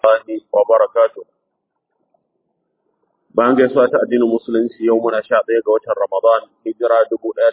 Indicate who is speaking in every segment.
Speaker 1: Allahi wa barakatuh. Bayan gaisuwa ta addinin musulunci yau muna 11 ga watan Ramadan, hijira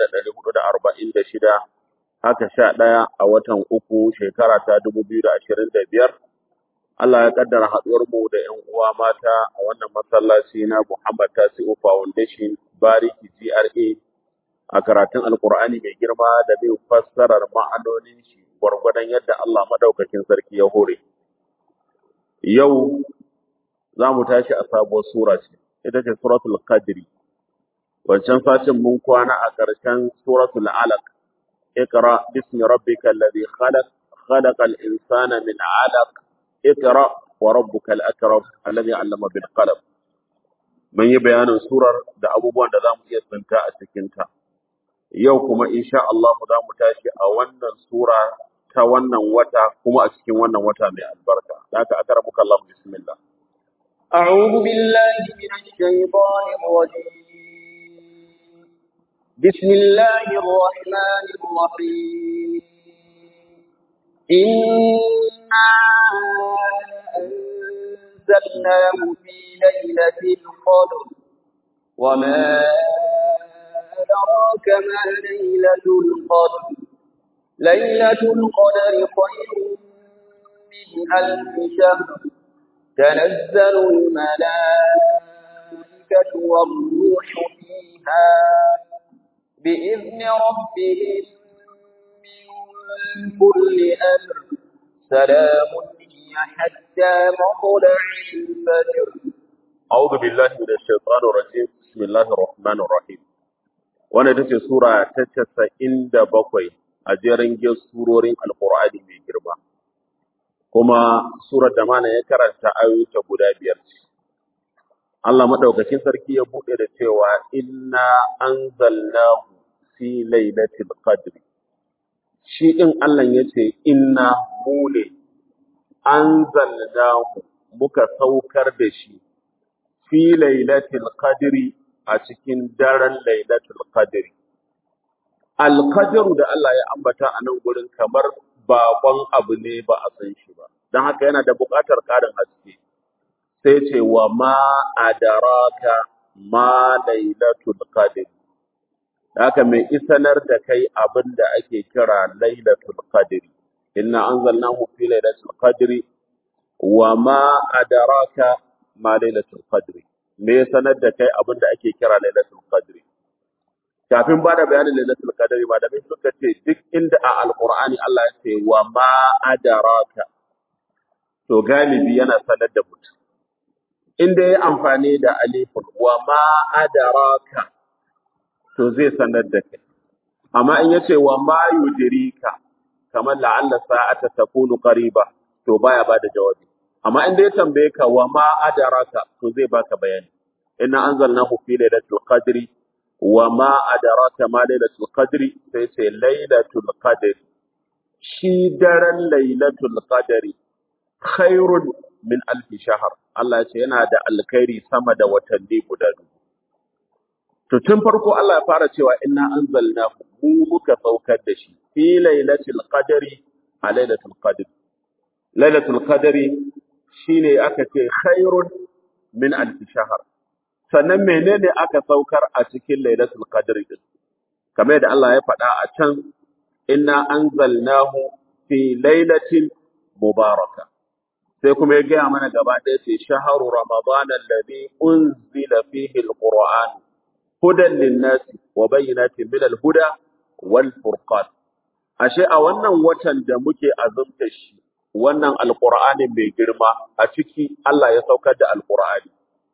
Speaker 1: 1446, haka 11 a watan uku shekara ta 2025. Allah ya kaddara haduwar mu da ƴan uwa mata a wannan masallaci na Muhammad Tasi'u Foundation Bariki GRA a karatun Alkur'ani mai girma da bin fassarar ma'anonin shi gwargwadon yadda Allah madaukakin sarki ya hore. Yau za mu tashi a sabuwar sura ce, ita ce suratul Qadri. Wancan satin mun kwana a ƙarshen suratul Alaq. Iqra bismi rabbikal ladhi khalaq, khalaqal insana min 'alaq. Iqra wa rabbukal akram alladhi 'allama bil qalam. Mun yi bayanin surar da abubuwan da za mu iya tsinta a cikin ta. Yau kuma insha Allah za mu tashi a wannan sura ta wannan wata kuma a cikin wannan wata mai albarka. Haka akramuka Allah bismillah.
Speaker 2: أعوذ بالله من الشيطان الرجيم بسم الله الرحمن الرحيم إنا أنزلناه في ليلة القدر وما أدراك ما ليلة القدر ليلة القدر خير من ألف شهر تنزل الملائكة والروح فيها بإذن ربهم من كل أمر سلام هي حتى مطلع الفجر.
Speaker 1: أعوذ بالله من الشيطان الرجيم بسم الله الرحمن الرحيم. Wannan ita ce sura ta 97 a jerin surorin Alƙur'ani mai girma. Kuma surar da mana ya karanta ayoyinta guda 5 ce. Allah madaukakin sarki ya bude da cewa inna anzalnahu fi lailatul qadr. Shi din Allah yace inna mu ne anzalnahu muka saukar da shi fi lailatul qadri a cikin daren lailatul qadri. Al-qadru da Allah ya ambata a nan gurin kamar baƙon abu ne ba a san shi ba, don haka yana da buƙatar ƙarin haske. Sai ce wa ma adaraka ma lailatul qadr. Haka mai isanar da kai abin da ake kira lailatul qadr. Inna anzalnahu fi lailatul qadr wa ma adaraka ma lailatul qadr. Me sanar da kai abin da ake kira lailatul qadr. Kafin ba da bayanin lailatul qadr malamai suka ce duk inda a alqur'ani Allah ya ce wa ma adaraka to galibi yana sanar da mutum inda ya amfani da alifun wa ma adaraka to zai sanar da kai amma in yace wa ma yudrika kamar la'alla sa'ata takunu qariba to baya bada jawabi amma inda ya tambaye ka wa ma adaraka to zai baka bayani inna anzalnahu fi lailatul qadri wa ma adraka ma lailatul qadri sai ce lailatul qadri shi daren lailatul qadri khairun min alfi shahr Allah ya ce yana da alkhairi sama da watanni guda dubu. To tun farko Allah ya fara cewa inna anzalnahu mu muka saukar da shi fi lailatul qadri a lailatul qadri. Lailatul qadri shine aka ce khairun min alfi shahr. Sannan menene aka saukar a cikin Lailatul Qadr din kamar yadda Allah ya faɗa a can inna anzalnahu fi lailatin mubaraka sai kuma ya gaya mana gaba ɗaya ce shahru ramadan alladhi unzila fihi alquran hudan linnasi wa bayyinatin min alhuda wal furqan ashe a wannan watan da muke azumta shi wannan alqur'ani mai girma a ciki Allah ya saukar da alqur'ani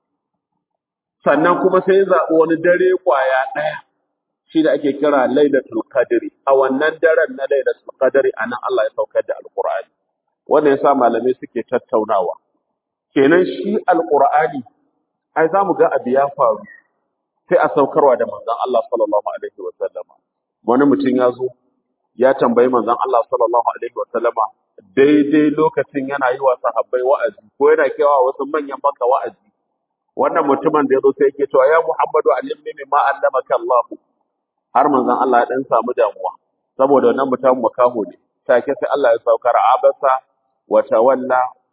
Speaker 1: sannan kuma sai ya zaɓi wani dare ƙwaya ɗaya shi da ake kira Lailatul Qadri a wannan daren na Lailatul Qadri anan Allah ya saukar da Alƙur'ani wannan yasa malamai suke tattaunawa kenan shi Alƙur'ani ai zamu ga abu ya faru sai a saukarwa da manzon Allah sallallahu alaihi wa sallama wani mutum ya zo ya tambayi manzon Allah sallallahu alaihi wa sallama daidai lokacin yana yi wa sahabbai wa'azi ko yana kewa wasu manyan baka wa'azi wannan mutumin da ya zo sai yake cewa ya Muhammadu allimni mimma allamaka Allah har manzon Allah ya dan samu damuwa saboda wannan mutum makaho ne take sai Allah ya saukar abasa wa tawalla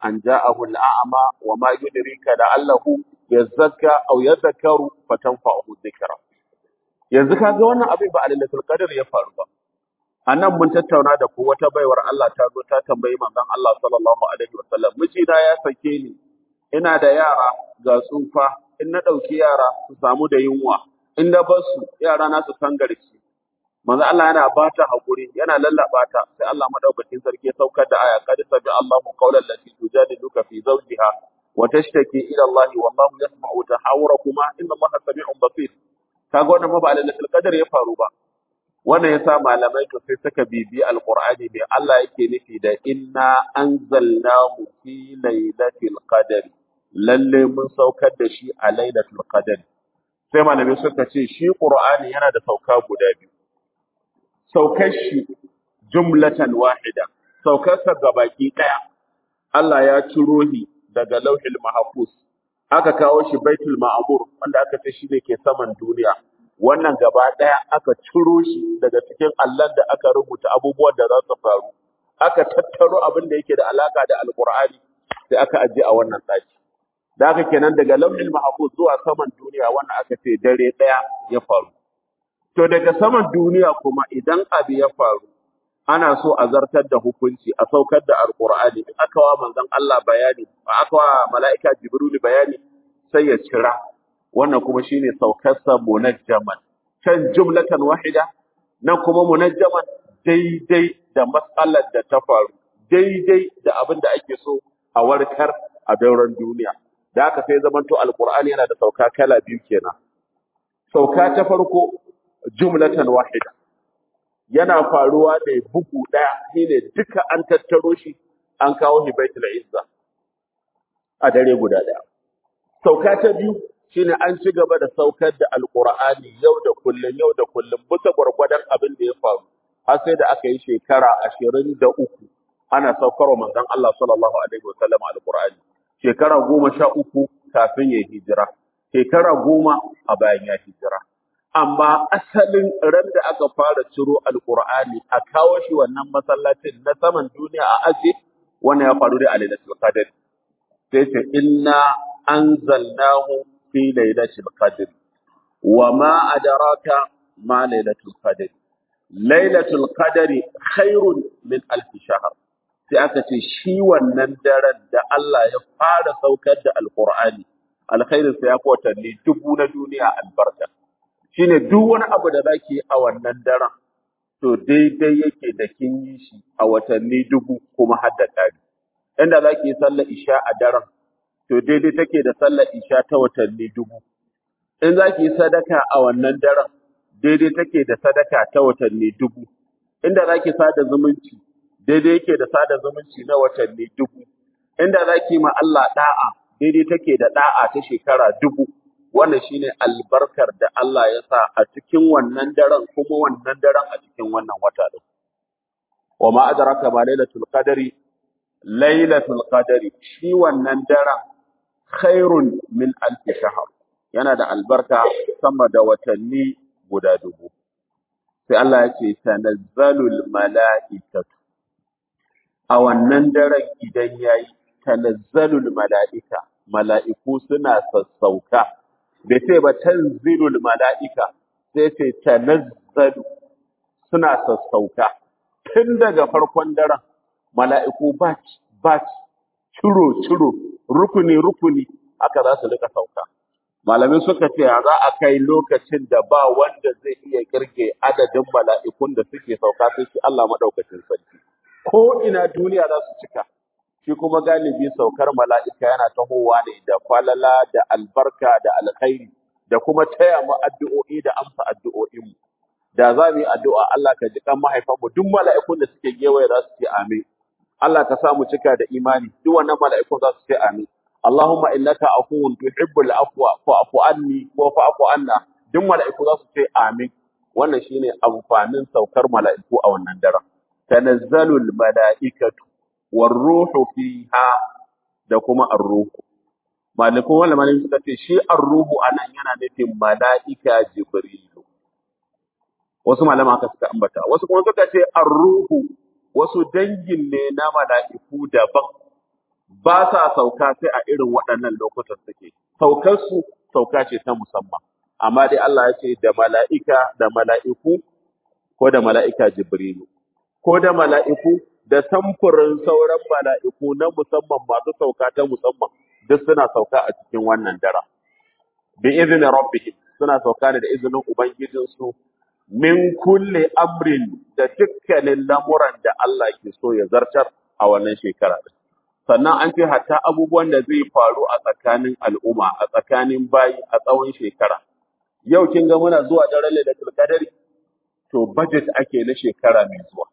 Speaker 1: an ja'ahu al'ama wa ma yudrika la'allahu yazakka aw yadhakkaru fatanfa'uhu dhikra. Yanzu kaga wannan abin ba a lailatul qadr ya faru ba. Anan mun tattauna da ku wata baiwar Allah ta zo ta tambayi manzon Allah sallallahu alaihi wasallam, mijina ya sake ni, ina da yara ga tsufa, in na ɗauki yara su samu da yunwa, in na bar su yara na su sangarci. Manzo Allah yana ba ta hakuri, yana lallaba ta, sai Allah madaukakin sarki ya saukar da aya, qad sami Allahu qawlan lati tujadiluka fi zawjiha wa tashtaki ila Allah wallahu yasma'u tahawurakuma inna Allaha sami'un basir. Kaga wannan ma ba lailatul qadr ya faru ba. Wannan yasa malamai to sai suka bibi alqur'ani mai Allah yake nufi da inna anzalnahu fi lailatul qadr. Lalle mun saukar da shi a lailatul qadr. Sai malamai suka ce shi qur'ani yana da sauka guda biyu. Saukar shi jumlatan wahida, saukarsa gabaki ɗaya, Allah ya ciro shi daga lauhil mahfuz, aka kawo shi baitul ma'mur wanda aka ce shi ne ke saman duniya. Wannan gaba ɗaya aka ciro shi daga cikin Allah da aka rubuta abubuwan da za su faru, aka tattaro abin da yake da alaka da alqur'ani sai aka ajiye a wannan ɗaki. Da haka kenan daga lauhil mahfuz zuwa saman duniya wannan aka ce dare ɗaya ya faru. To daga saman duniya kuma idan abu ya faru, ana so a zartar da hukunci, a saukar da alƙur'ani, in aka wa manzon Allah bayani, aka wa mala'ika Jibrilu bayani, sai ya cira. Wannan kuma shine saukarsa munajjaman. Can jumlatan wahida, nan kuma munajjaman daidai da matsalar da ta faru, daidai da abin da ake so a warkar a dauran duniya. Da haka sai zamanto alƙur'ani yana da sauka kala biyu kenan. Sauka ta farko jumlatan wahida yana faruwa ne bugu daya, shine duka an tattaro shi an kawo shi baitul izza a dare guda daya. Sauka ta biyu shine an ci gaba da saukar da alqur'ani yau da kullum bisa gwargwadon abin da ya faru har sai da aka yi shekara 23 ana saukarwa manzon Allah sallallahu alaihi wasallam alqur'ani, shekara 13 kafin ya hijira, shekara 10 a bayan ya hijira. Amma asalin ran da aka fara ciro alqur'ani a kawo shi wannan masallacin na saman duniya a aje, wannan ya faru da lailatul qadr. Sai ce inna anzalnahu fi lailatul qadr wa ma adraka ma lailatul qadr. Lailatul qadri khairun min alf shahr. Sai aka ce shi wannan daren da Allah ya fara saukar da alqur'ani, alkhairin sa ya fi watanni dubu na duniya albarka. Shine duk wani abu da zaki yi a wannan daren to daidai yake da kin yi shi a watanni dubu kuma har da ƙari. Inda zaki yi sallar isha a daren to daidai take da sallar isha ta watanni dubu. In zaki yi sadaka a wannan daren daidai take da sadaka ta watanni dubu. Inda zaki sada zumunci daidai yake da sada zumunci na watanni dubu. Inda zaki ma Allah da'a daidai take da da'a ta shekara dubu. Wannan shine albarkar da Allah ya sa a cikin wannan daren kuma wannan daren a cikin wannan wata din. Wa ma adraka ma lailatul qadri. Lailatul qadri shi wannan daren khairun min alf shahr. Yana da albarka sama da watanni guda dubu. Sai Allah ya ce tanazzalul mala'ikatu. A wannan daren idan yayi tanazzalul mala'ika, mala'iku suna sassauka. Bai ce ba tanzilul mala'ika, sai ce tanazzalu suna sassauka. Tun daga farkon daren mala'iku batch, ciro, rukuni haka za su rika sauka. Malamai suka ce za a kai lokacin da ba wanda zai iya kirge adadin mala'ikun da suke sauka sai shi Allah madaukakin sarki. Ko ina duniya za su cika. Shi kuma galibi saukar mala'ika yana tahowa ne da falala da albarka da alkhairi da kuma taya mu addu'o'i da amsa addu'o'inmu. Da za mu yi addu'a Allah ka ji kan mahaifanmu duk mala'ikun da suke gewaye za su ce amin. Allah ka sa mu cika da imani duk wannan mala'ikun za su ce amin. Allahumma innaka afuwun tuhibbul afwa fa'fu anni ko fa'fu anna duk mala'iku za su ce amin. Wannan shine amfanin saukar mala'iku a wannan daren. Tanazzalul mala'ikatu warruhu fiha da kuma arruhu. Malikun wala malin suka ce shi arruhu anan yana nufin mala'ika Jibrilu. Wasu malama haka suka ambata, wasu kuma suka ce arruhu wasu dangin ne na mala'iku daban ba sa sauka sai a irin waɗannan lokutan suke. Saukarsu sauka ce ta musamman. Amma dai Allah ya ce da mala'ika da mala'iku ko da mala'ika Jibrilu, ko da mala'iku da samfurin sauran mala'iku na musamman masu sauka ta musamman duk suna sauka a cikin wannan dara. Bi izinin rabbihim suna sauka ne da izinin Ubangijinsu min kulle amrin da dukkanin lamuran da Allah ke so ya zartar a wannan shekara. Sannan an ce hatta abubuwan da zai faru a tsakanin al'umma, a tsakanin bayi a tsawon shekara. Yau kin ga muna zuwa daren Lailatul Qadr, to budget ake na shekara mai zuwa.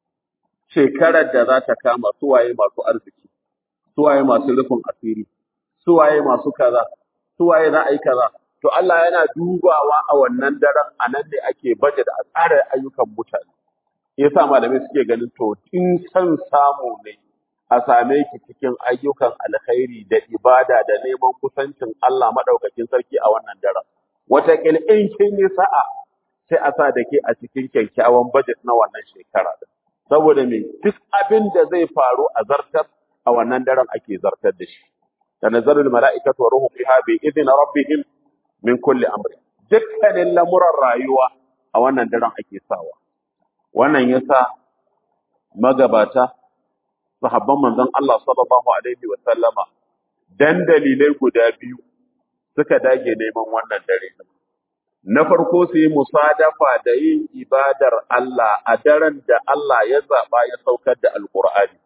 Speaker 1: Shekarar da za ta kama suwaye masu arziki, suwaye masu rufin asiri, suwaye masu kaza, suwaye za a yi kaza. To Allah yana dubawa a wannan daren a nan ne ake budget a tsara ayyukan mutane. Yasa malamai suke ganin to in san samu ne a same ki cikin ayyukan alkhairi da ibada da neman kusancin Allah madaukakin sarki a wannan daren. Wataƙil in kin yi sa'a sai a sa da ke a cikin kyakkyawan budget na wannan shekara. Saboda me duk abin da zai faru a zartar a wannan daren ake zartar da shi. Tanazzalul mala'ikatu wa ruhu fiha bi idni rabbihim min kulli amri. Dukkanin lamuran rayuwa a wannan daren ake sawa. Wannan yasa magabata sahabban manzon Allah sallallahu alaihi wa sallama dan dalilai guda biyu suka dage neman wannan dare. Na farko su yi musadafa da yin ibadar Allah a daren da Allah ya zaɓa ya saukar da Alƙur'ani.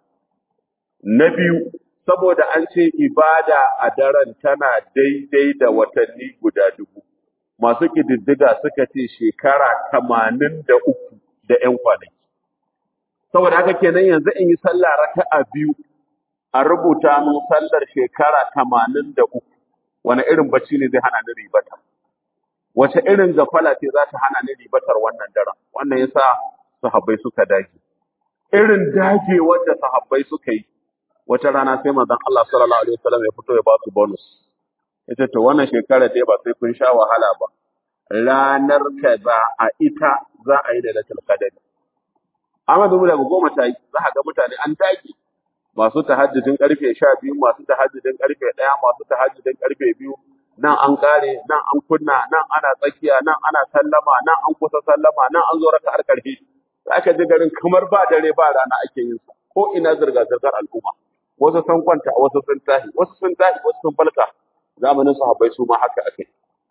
Speaker 1: Na biyu, saboda an ce ibada a daren tana daidai da watanni guda 1000. Masu ƙididdiga suka ce shekara 83 da ‘yan kwanaki. Saboda haka kenan yanzu in yi sallah raka'a 2 a rubuta mun sallar shekara 83. Wani irin bacci ne zai hana ni ribata? Wace irin gafala ce za ta hana ni ribatar wannan daren? Wannan yasa sahabbai suka dage. Irin dage wanda sahabbai suka yi, wata rana sai manzon Allah sallallahu alaihi wasallam ya fito ya ba su bonus. Yace to wannan shekara dai ba sai kun sha wahala ba. Ranar kaza a ita za a yi da Lailatul Qadr. Amma dubu daga 10 ta yi, za ka ga mutane an dage. Masu tahajjudin karfe 12, masu tahajjudin karfe 1, masu tahajjudin karfe 2, nan an kare, nan an kunna, nan ana tsakiya, nan ana sallama, nan an kusa sallama, nan an zo raka'ar karfe. Aka ji garin kamar ba dare ba rana ake yin sa. Ko ina zirga zirgar al'umma. Wasu sun kwanta, wasu sun tashi, wasu sun tashi, wasu sun falka. Zamanin sahabbai su ma haka ake.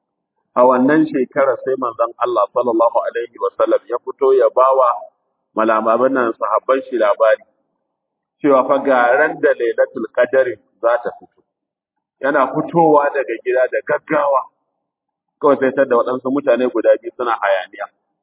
Speaker 1: A wannan shekarar sai manzon Allah sallallahu alaihi wa sallam ya fito ya bawa malamaban nan sahabban shi labari cewa fa garan da Lailatul Qadr za ta fito. Yana fitowa daga gida da gaggawa, kawai sai tar da waɗansu mutane guda biyu suna hayaniya,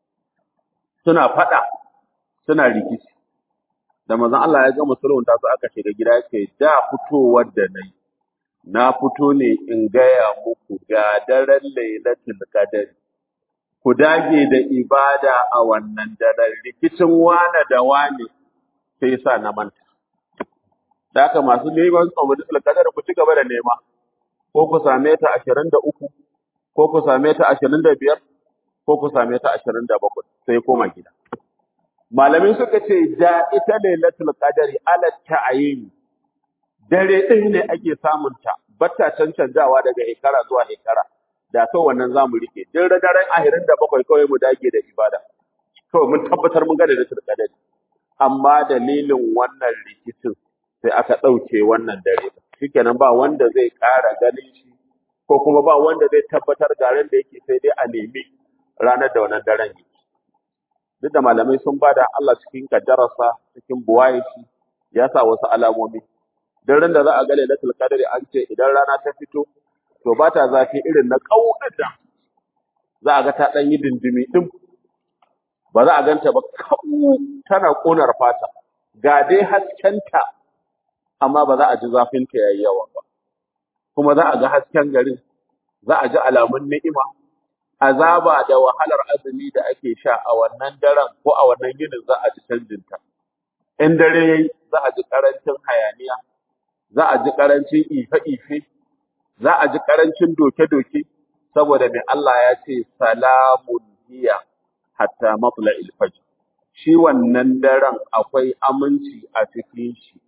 Speaker 1: suna faɗa, suna rikici. Da manzon Allah ya ga musulunta su aka shiga gida yake da fitowar da nayi, na fito ne in gaya muku ga daren Lailatul Qadr. Ku dage da ibada a wannan daren, rikicin wane da wane sai sa na manta. Da haka masu neman Lailatul Qadr ku ci gaba da nema, ko ku same ta 23, ko ku same ta 25, ko ku same ta 27 sai koma gida. Malamai suka ce da ita Lailatul Qadr ala ta'yin dare ɗin ne ake samun ta, bata cancanjawa daga shekara zuwa shekara. Da kai wannan zamu rike. Din daren 27 kawai mu dage da ibada. Kawai mun tabbatar mun ga Lailatul Qadr. Amma dalilin wannan rikicin sai aka ɗauke wannan dare. Shikenan ba wanda zai ƙara ganin shi, ko kuma ba wanda zai tabbatar ga ran da yake sai dai a nemi ranar da wannan daren yake. Duk da malamai sun bada Allah cikin kaddararsa, cikin buwaye shi, ya sa wasu alamomi. Duk ran da za a ga Lailatul Qadr an ce idan rana ta fito, to ba ta zafi irin na ƙaunar da za a ga ta ɗan yi dindimi ɗin. Ba za a ganta ba kawu tana ƙonar fata. Ga dai haskenta amma ba za a ji zafinta yayi yawa ba. Kuma za a ga hasken garin, za a ji alamun ni'ima, azaba da wahalar azumi da ake sha a wannan daren ko a wannan yinin za a ji canjinta. In dare yayi za a ji karancin hayaniya, za a ji karancin ife-ife, za a ji karancin doke-doke, saboda mai Allah ya ce salamun hiya hatta matla'il fajr. Shi wannan daren akwai aminci a cikin shi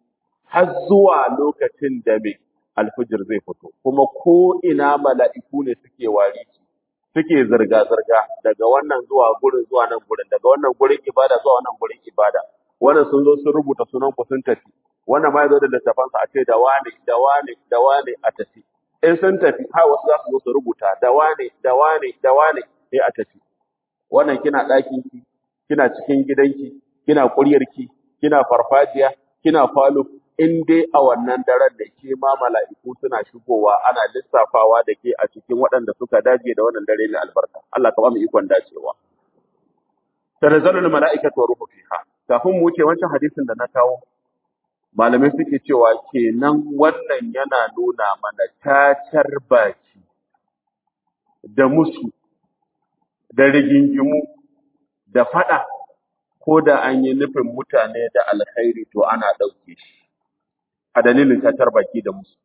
Speaker 1: har zuwa lokacin da mai alfijir zai fito, kuma ko ina mala'iku ne suke wari suke zirga-zirga daga wannan zuwa gurin zuwa nan gurin, daga wannan gurin ibada zuwa wannan gurin ibada. Wannan sun zo sun rubuta sunan ku sun tafi, wannan ma ya zo da littafansa a ce da wane, da wane, da wane a tafi. In sun tafi, ha wasu za su zo su rubuta da wane, da wane, da wane, sai a tafi. Wannan kina ɗakinki, kina cikin gidanki, kina ƙuryarki, kina farfajiya, kina falo, in dai a wannan daren da ke ma mala'iku suna shigowa ana lissafawa da ke a cikin waɗanda suka dace da wannan dare mai albarka. Allah ka ba mu ikon dacewa. Tanazzalul mala'ikatu wa ruhu fiha. Kafin mu wuce wancan hadisin da na kawo, malamai suke cewa kenan wannan yana nuna mana tacar baki da musu da rigingimu da faɗa ko da an yi nufin mutane da alkhairi to ana ɗauke shi a dalilin tatar baki da musu.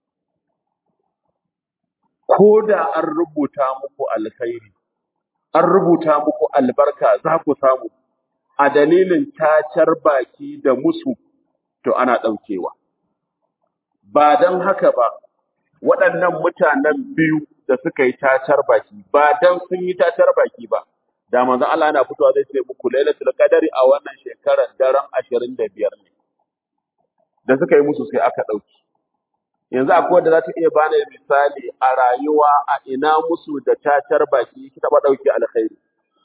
Speaker 1: Ko da an rubuta muku alkhairi, an rubuta muku albarka za ku samu a dalilin tacar baki da musu to ana ɗaukewa. Ba don haka ba, waɗannan mutanen biyu da suka yi tacar baki, ba don sun yi tacar baki ba, da manzon Allah yana fitowa zai ce muku lailatul qadari a wannan shekarar daren 25 ne. Da suka yi musu sai aka ɗauki. Yanzu akwai wanda za ta iya bani misali a rayuwa a ina musu da tacar baki ki taɓa ɗauki alkhairi.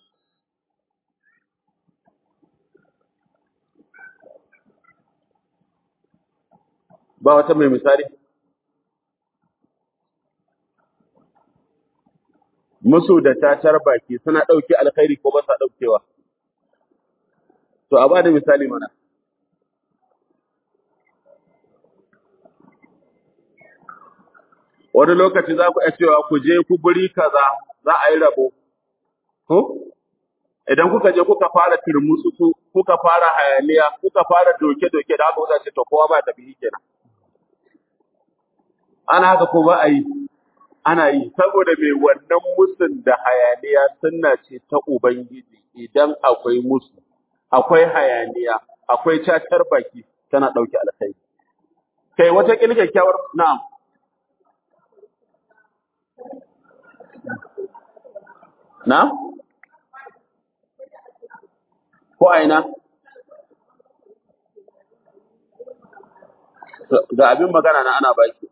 Speaker 1: Ba wata mai misali? Musu da tacar baki suna ɗauke alkhairi ko ba sa ɗaukewa? To a ba da misali mana. Wani lokaci za ku iya cewa ku je ku guri kaza za a yi rabo. Ko? Idan kuka je kuka fara turmutsu, kuka fara hayaniya, kuka fara doke-doke da haka wuta ce to kowa ba tafi kenan. Ana haka ko ba a yi? Ana yi, saboda mai wannan musun da hayaniya sunna ce ta Ubangiji idan akwai musu, akwai hayaniya, akwai cacar baki tana ɗauke alkhairi. Kai wata kyakkyawar na'am. Na? Ko aina? Ga abin magana na ana baki.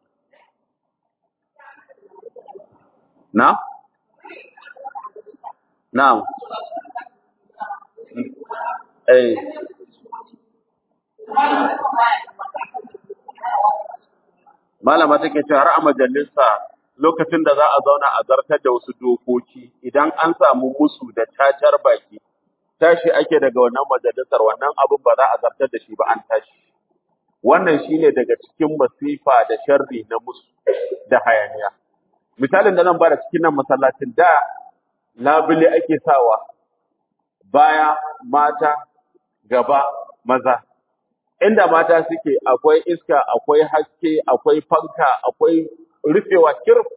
Speaker 1: Na? Na'am. Eh. Malama take cewa har a majalisa lokacin da za a zauna a zartar da wasu dokoki idan an samu musu da tacar baki tashi ake daga wannan majalisar wannan abin ba za a zartar da shi ba an tashi. Wannan shine daga cikin masifa da sharri na musu da hayaniya. Misalin da zan bada cikin nan masallacin da labule ake sawa baya mata gaba maza. Inda mata suke akwai iska, akwai haske, akwai fanka, akwai rufewa kirf.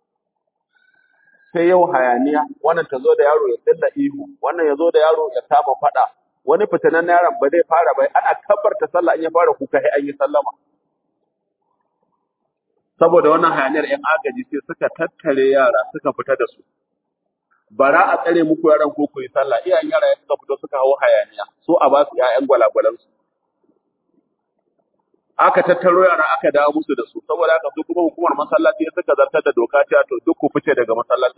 Speaker 1: Sai yau hayaniya, wannan ta zo da yaro ya tsilla ihu, wannan ya zo da yaro ya kama fada. Wani fitanan yaron ba zai fara bai ana kabbarta sallah in ya fara kuka sai an yi sallama. Saboda wannan hayaniyar ‘yan agaji sai suka tattare yara suka fita da su. Bara a tsare muku yaran ko ku yi sallah, iyayen yara ya suka fito suka hau hayaniya, so a ba su ‘ya'yan gwalagwalansu. Aka tattaro yara aka dawo musu da su, saboda haka su kuma hukumar masallaci ya suka zartar da doka cewa to duk ku fice daga masallacin.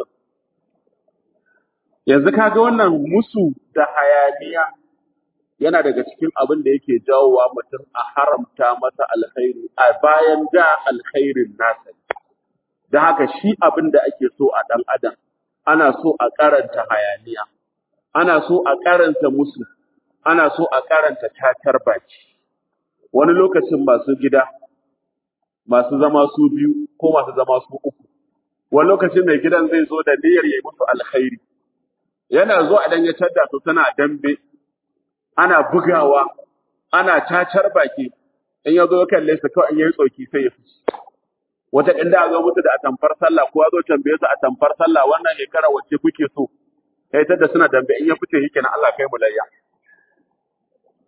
Speaker 1: Yanzu kaga wannan musu da hayaniya yana daga cikin abin da yake jawowa mutum a haramta masa alkhairi a bayan da alkhairin nasa. Da haka shi abin da ake so a ɗan adam, ana so a karanta hayaniya, ana so a karanta musu, ana so a karanta tatar baki. Wani lokacin masu gida, masu zama su biyu ko masu zama su uku, wani lokacin mai gidan zai zo da niyyar ya yi musu alkhairi. Yana zo idan ya tadda su tana dambe, ana bugawa, ana cacar baki, in ya zo kalle su kawai in yayi tsoki sai ya fice. Wata inda zo musu da atamfar sallah ko ya zo tambaye su atamfar sallah wannan shekara wacce kuke so. Kai tadda suna dambe in ya fice yake na Allah kai mu layya.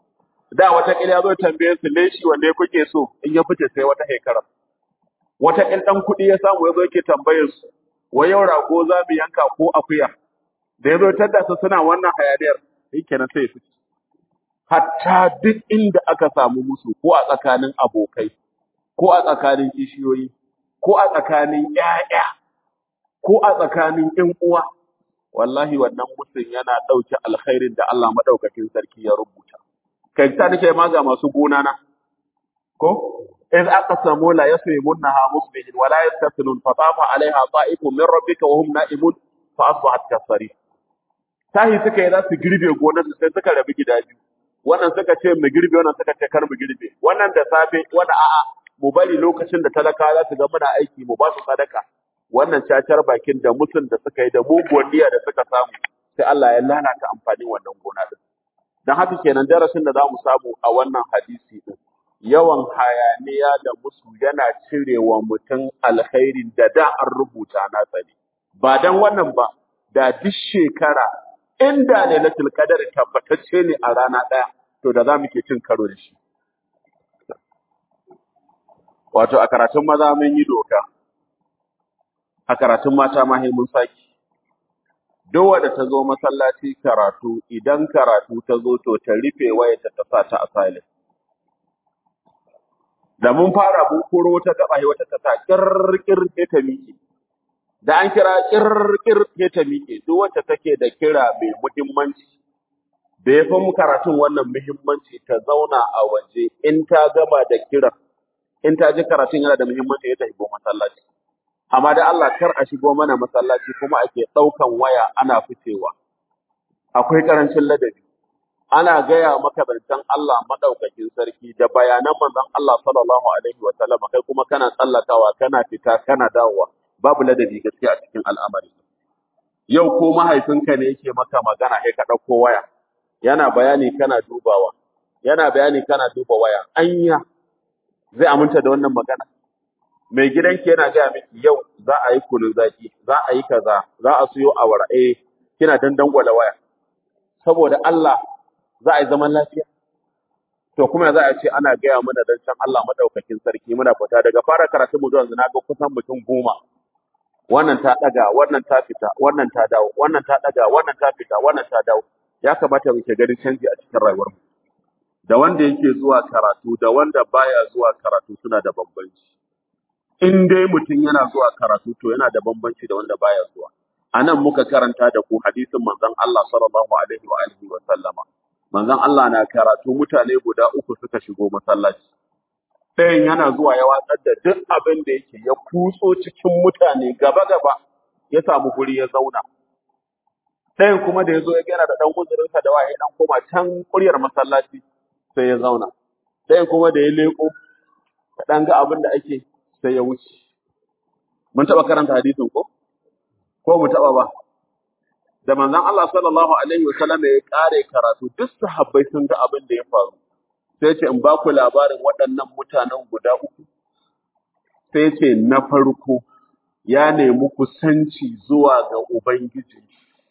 Speaker 1: da wata ƙila ya zo tambaye su leshi wanda kuke so in ya fice sai wata shekara. Wata ƙil ɗan kuɗi ya samu ya zo yake tambayar su, wai yau rago za mu yanka ko akuya? Da ya zo tadda su suna wannan hayaniyar, shi kenan sai ya fice. Hatta duk inda aka samu musu ko a tsakanin abokai, ko a tsakanin kishiyoyi, ko a tsakanin ƴaƴa, ko a tsakanin ƴan uwa, wallahi wannan musun yana ɗauke alkhairin da Allah maɗaukakin sarki ya rubuta. Kai ta nake ma ga masu gona na, ko إذ أقسموا لا يصرمنها مصبحين ولا يستثنون فطاف عليها طائف من ربك وهم نائمون فأصبحت كالصريم. tahi suka yi za su girbe gonar su sai suka rabu gida biyu, wannan suka ce mu girbe, wannan suka ce kar mu girbe, wannan da safe wannan a'a mu bari lokacin da talaka za su ga muna aiki mu ba su sadaka. Wannan cacar bakin da musun da suka yi da muguwar niyya da suka samu sai Allah ya lalata amfanin wannan gona din. Dan haka kenan darasin da za mu samu a wannan hadisi din, yawan hayaniya da musu yana cirewa mutum alkhairin da an rubuta nasa ne. Ba dan wannan ba, da duk shekara inda lailatul qadar tabbatacce ne a rana ɗaya, to da za mu ke cin karo da shi. Wato a karatun maza mun yi doka, a karatun mata ma mun saki. Duk wanda ta zo masallaci karatu, idan karatu ta zo to ta rufe wayarta ta sa ta a silent. Da mun fara bukuro wata gaba wata ta sa kirkir sai ta miƙe. Da an kira kirkir sai ta miƙe. Duk wacce take da kira mai muhimmanci, da ya fi mu karatun wannan muhimmanci ta zauna a waje in ta gama da kiran, in ta ji karatun yana da muhimmanci ya ta shigo masallaci. Amma da Allah kar a shigo mana masallaci kuma ake ɗaukan waya ana ficewa. Akwai ƙarancin ladabi. Ana gaya maka zancen Allah madaukakin sarki da bayanan manzon Allah sallallahu alaihi wa sallam, kai kuma kana tsallakawa, kana fita, kana dawowa. Babu ladabi gaskiya a cikin al'amari. Yau ko mahaifinka ne yake maka magana sai ka ɗauko waya, yana bayani kana dubawa, yana bayani kana duba waya. Anya zai aminta da wannan magana? Mai gidanki yana gaya miki yau za a yi kunun zaki, za a yi kaza, za a siyo awara, kina dangwala waya. Saboda Allah za a yi zaman lafiya. To kuma za a ce ana gaya mana dan can Allah madaukakin sarki muna fita daga fara karatu mu zuwa yanzu na ga kusan mutum 10. Wannan ta daga, wannan ta fita, wannan ta dawo, wannan ta daga, wannan ta fita, wannan ta dawo. Ya kamata mu ke ganin canji a cikin rayuwar mu. Da wanda yake zuwa karatu da wanda baya zuwa karatu suna da bambanci. In dai mutum yana zuwa karatu to yana da bambanci da wanda baya zuwa. Anan muka karanta da ku hadisin manzon Allah sallallahu alaihi wa alihi wa sallama. Manzon Allah na karatu mutane guda 3 suka shigo masallaci. Ɗayan yana zuwa ya watsar da duk abin da yake ya kutso cikin mutane gaba-gaba ya samu guri ya zauna. Ɗayan kuma da ya zo ya gana da ɗan uzurinsa da waye ɗan koma can kuryar masallaci sai ya zauna. Ɗayan kuma da ya leƙo ya ɗan ga abin da ake sai ya wuce. Mun taɓa karanta hadisin ko? Ko mu taɓa ba? Da manzon Allah sallallahu alaihi wa sallam ya kare karatu duk sahabbai sun ga abin da ya faru. Sai ce in ba ku labarin waɗannan mutanen guda 3. Sai ce na farko ya nemi kusanci zuwa ga Ubangiji.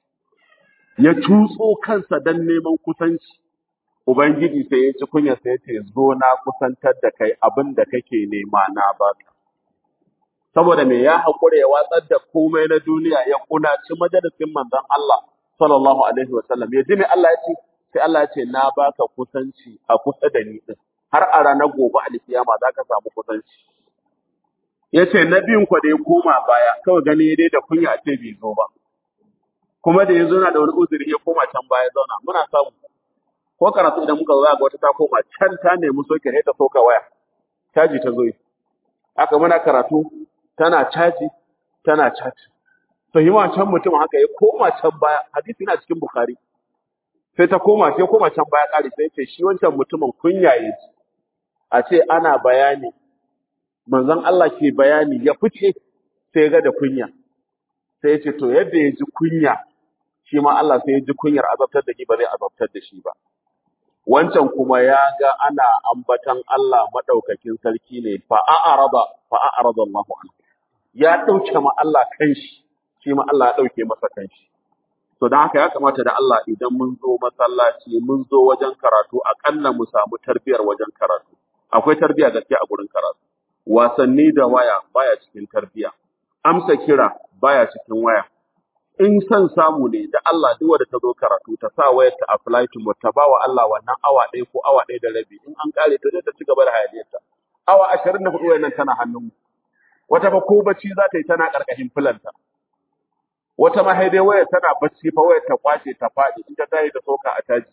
Speaker 1: Ya tutso kansa don neman kusanci. Ubangiji sai ya ci kunya sai ya ce zo na kusantar da kai abin da kake nema na baka. Saboda me ya haƙura ya watsar da komai na duniya ya kunaci majalisin manzon Allah sallallahu alaihi wa sallam. Ya ji me Allah ya ce? Sai Allah ya ce na baka kusanci a kusa da ni din. Har a ranar gobe alkiyama za ka samu kusanci. Ya ce na biyun ku da ya koma baya kawai gani dai da kunya a ce bai zo ba. Kuma da ya zo na da wani uzuri ya koma can baya zauna. Muna samu. Ko karatu idan muka zo ga wata ta koma can ta nemi soke ne ta soka waya. Caji ta zo yi. Haka muna karatu tana caji tana caji. To yi can mutum haka ya koma can baya. Hadisi yana cikin Bukhari. Sai ta koma sai koma can baya kare sai ce shi wancan mutumin kunya ya ji. A ce ana bayani manzon Allah ke bayani ya fice sai ya ga da kunya. Sai ya ce to yadda ya ji kunya shi ma Allah sai ya ji kunyar azabtar da shi ba zai azabtar da shi ba. Wancan kuma ya ga ana ambatan Allah madaukakin sarki ne fa a'rada Allahu anhu. Ya dauke ma Allah kanshi shi ma Allah ya dauke masa kanshi. To don haka ya kamata da Allah idan mun zo masallaci, mun zo wajen karatu, aƙalla mu samu tarbiyar wajen karatu. Akwai tarbiya gaskiya a gurin karatu. Wasanni da waya baya cikin tarbiya. Amsa kira baya cikin waya. In son samu ne da Allah duk wanda ta zo karatu ta sa wayar ta a flight mode ta bawa Allah wannan awa ɗaya ko awa ɗaya da rabi. In an kare ta zai ta ci gaba da hayaniyarta. Awa 24 wayannan tana hannun mu. Wata ba ko bacci za ta yi tana ƙarƙashin filanta. Wata ma dai wayar tana bacci fa wayar ta kwace ta faɗi in ta tayi ta soka a taji.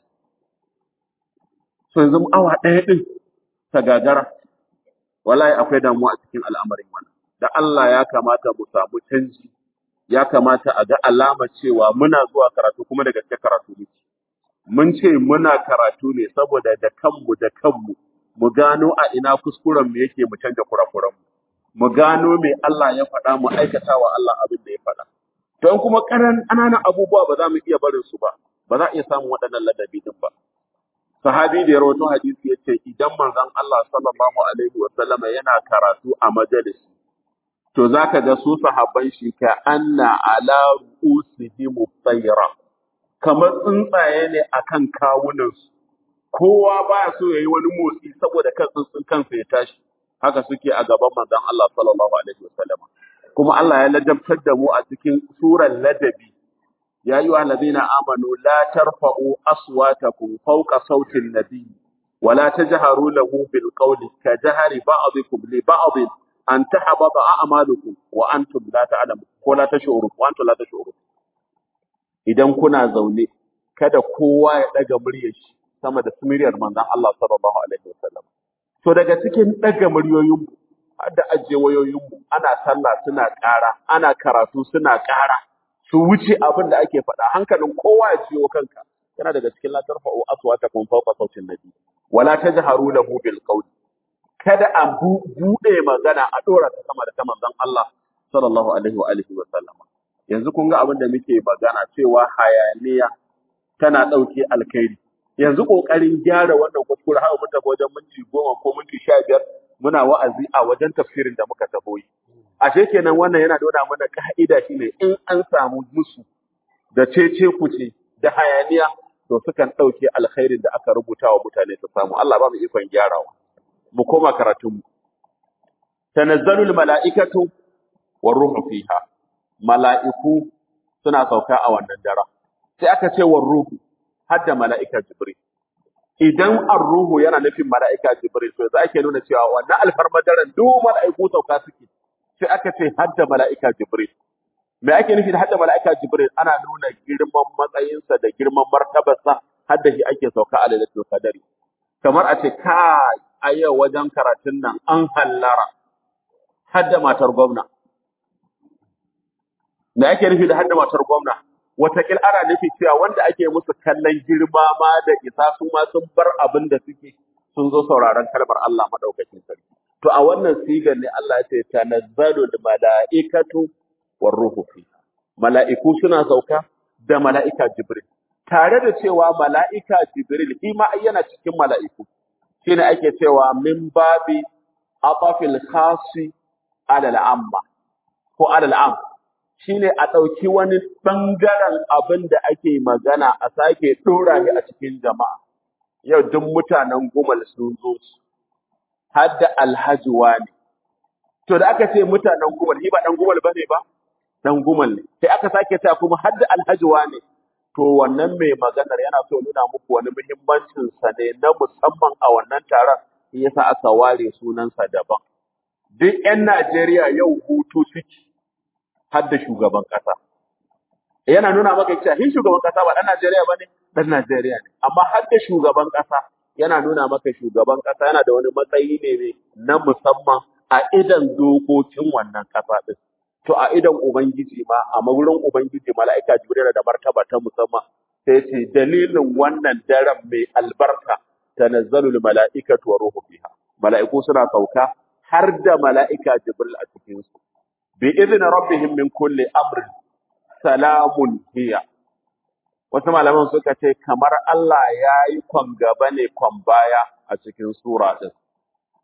Speaker 1: So yanzu awa ɗaya ɗin ta gagara. Wallahi akwai damuwa a cikin al'amarin wannan. Da Allah ya kamata mu samu canji, ya kamata a ga alama cewa muna zuwa karatu kuma da gaske karatu muke. Mun ce muna karatu ne saboda da kanmu mu gano a ina kuskuren mu yake mu canja kurakuran mu. Mu gano me Allah ya faɗa mu aikata wa Allah abin da ya faɗa. Don kuma ƙananan abubuwa ba za mu iya barin su ba, ba za a iya samun waɗannan ladabi din ba. Sahabi da ya rawaito hadisi yace idan manzon Allah sallallahu alaihi wa sallama yana karatu a majalisi to zaka ga su sahabban shi ka anna ala ru'usihim tayra kamar tsuntsaye ne akan kawunan su kowa baya so yayi wani motsi saboda kan tsuntsun kansa ya tashi haka suke a gaban manzon Allah sallallahu alaihi wa sallama kuma Allah ya ladabtar da mu a cikin surar ladabi يا أيها الذين آمنوا لا ترفعوا أصواتكم فوق صوت النبي ولا تجهروا له بالقول كجهر بعضكم لبعض أن تحبط أعمالكم وأنتم لا تعلمون ولا تشعرون وأنتم لا تشعرون idan kuna zaune kada kowa ya daga muryar shi sama da muryar manzon Allah sallallahu alaihi wasallam to daga cikin daga muryoyin mu har da ajiye wayoyin mu ana sallah suna ƙara ana karatu suna ƙara su wuce abin da ake faɗa hankalin kowa ya ciwo kanka yana daga cikin la tarfa'u aswatakum fawqa sautin nabi wala tajharu lahu bil qawli kada a bude magana a dora ta sama da ta manzon Allah sallallahu alaihi wa alihi wa sallama yanzu kun ga abin da muke magana cewa hayaniya tana dauke alkhairi yanzu kokarin gyara wannan kuskure har mun tafi wajen minti 10 ko minti 15 muna wa'azi a wajen tafsirin da muka tabo yi ashe kenan wannan yana nuna mana ka'ida shine in an samu musu da cece kuce da hayaniya to sukan dauke alkhairin da aka rubuta wa mutane su samu Allah ba mu ikon gyarawa mu koma karatun mu tanazzalul mala'ikatu war ruhu fiha mala'iku suna sauka a wannan dara sai aka ce war ruhu hadda mala'ika jibril idan ar-ruhu yana nufin mala'ika jibril to za ake nuna cewa wannan alfarmadaran duk mala'iku sauka suke sai aka ce hadda mala'ika Jibril. Me ake nufi da hadda mala'ika Jibril ana nuna girman matsayinsa da girman martabarsa hadda shi ake sauka a lailatul qadari. Kamar a ce kai a yau wajen karatun nan an hallara hadda matar gwamna. Me ake nufi da hadda matar gwamna? Wataƙil ana nufi cewa wanda ake musu kallon girma ma da isa su ma sun bar abin da suke sun zo sauraron kalmar Allah madaukakin sarki. To a wannan sigar ne Allah ya ce tanazzalul mala'ikatu war ruhu fi. Mala'iku suna sauka da mala'ika Jibril. Tare da cewa mala'ika Jibril shi ma yana cikin mala'iku. Shine ake cewa min babi atafil khasi ala al'amma ko ala al'am. Shine a ɗauki wani bangaren abin da ake magana a sake dora shi a cikin jama'a. Yau duk mutanen Gumal sun zo su. Hadda alhaji wani. To da aka ce mutanen Gumal, shi ba dan Gumal bane ba? Dan Gumal ne. Sai aka sake ta kuma hadda alhaji wani. To wannan mai maganar yana so nuna muku wani muhimmancin sa ne na musamman a wannan taron, shi yasa aka ware sunansa daban. Duk ƴan Najeriya yau hutu suke hadda shugaban kasa. Yana nuna maka cewa shi shugaban kasa ba dan Najeriya bane, dan Najeriya ne. Amma hadda shugaban kasa yana nuna maka shugaban ƙasa yana da wani matsayi ne na musamman a idan dokokin wannan ƙasa ɗin. To a idan Ubangiji ma, a wurin Ubangiji mala'ika Jibril da martaba ta musamman sai ce dalilin wannan daren mai albarka tanazzalul mala'ikatu wa ruhu fiha. Mala'iku suna sauka har da mala'ika Jibril a cikin su. Bi idni rabbihim min kulli amrin salamun hiya. Wasu malaman suka ce kamar Allah ya yi kwan gaba ne kwan baya a cikin sura ɗin.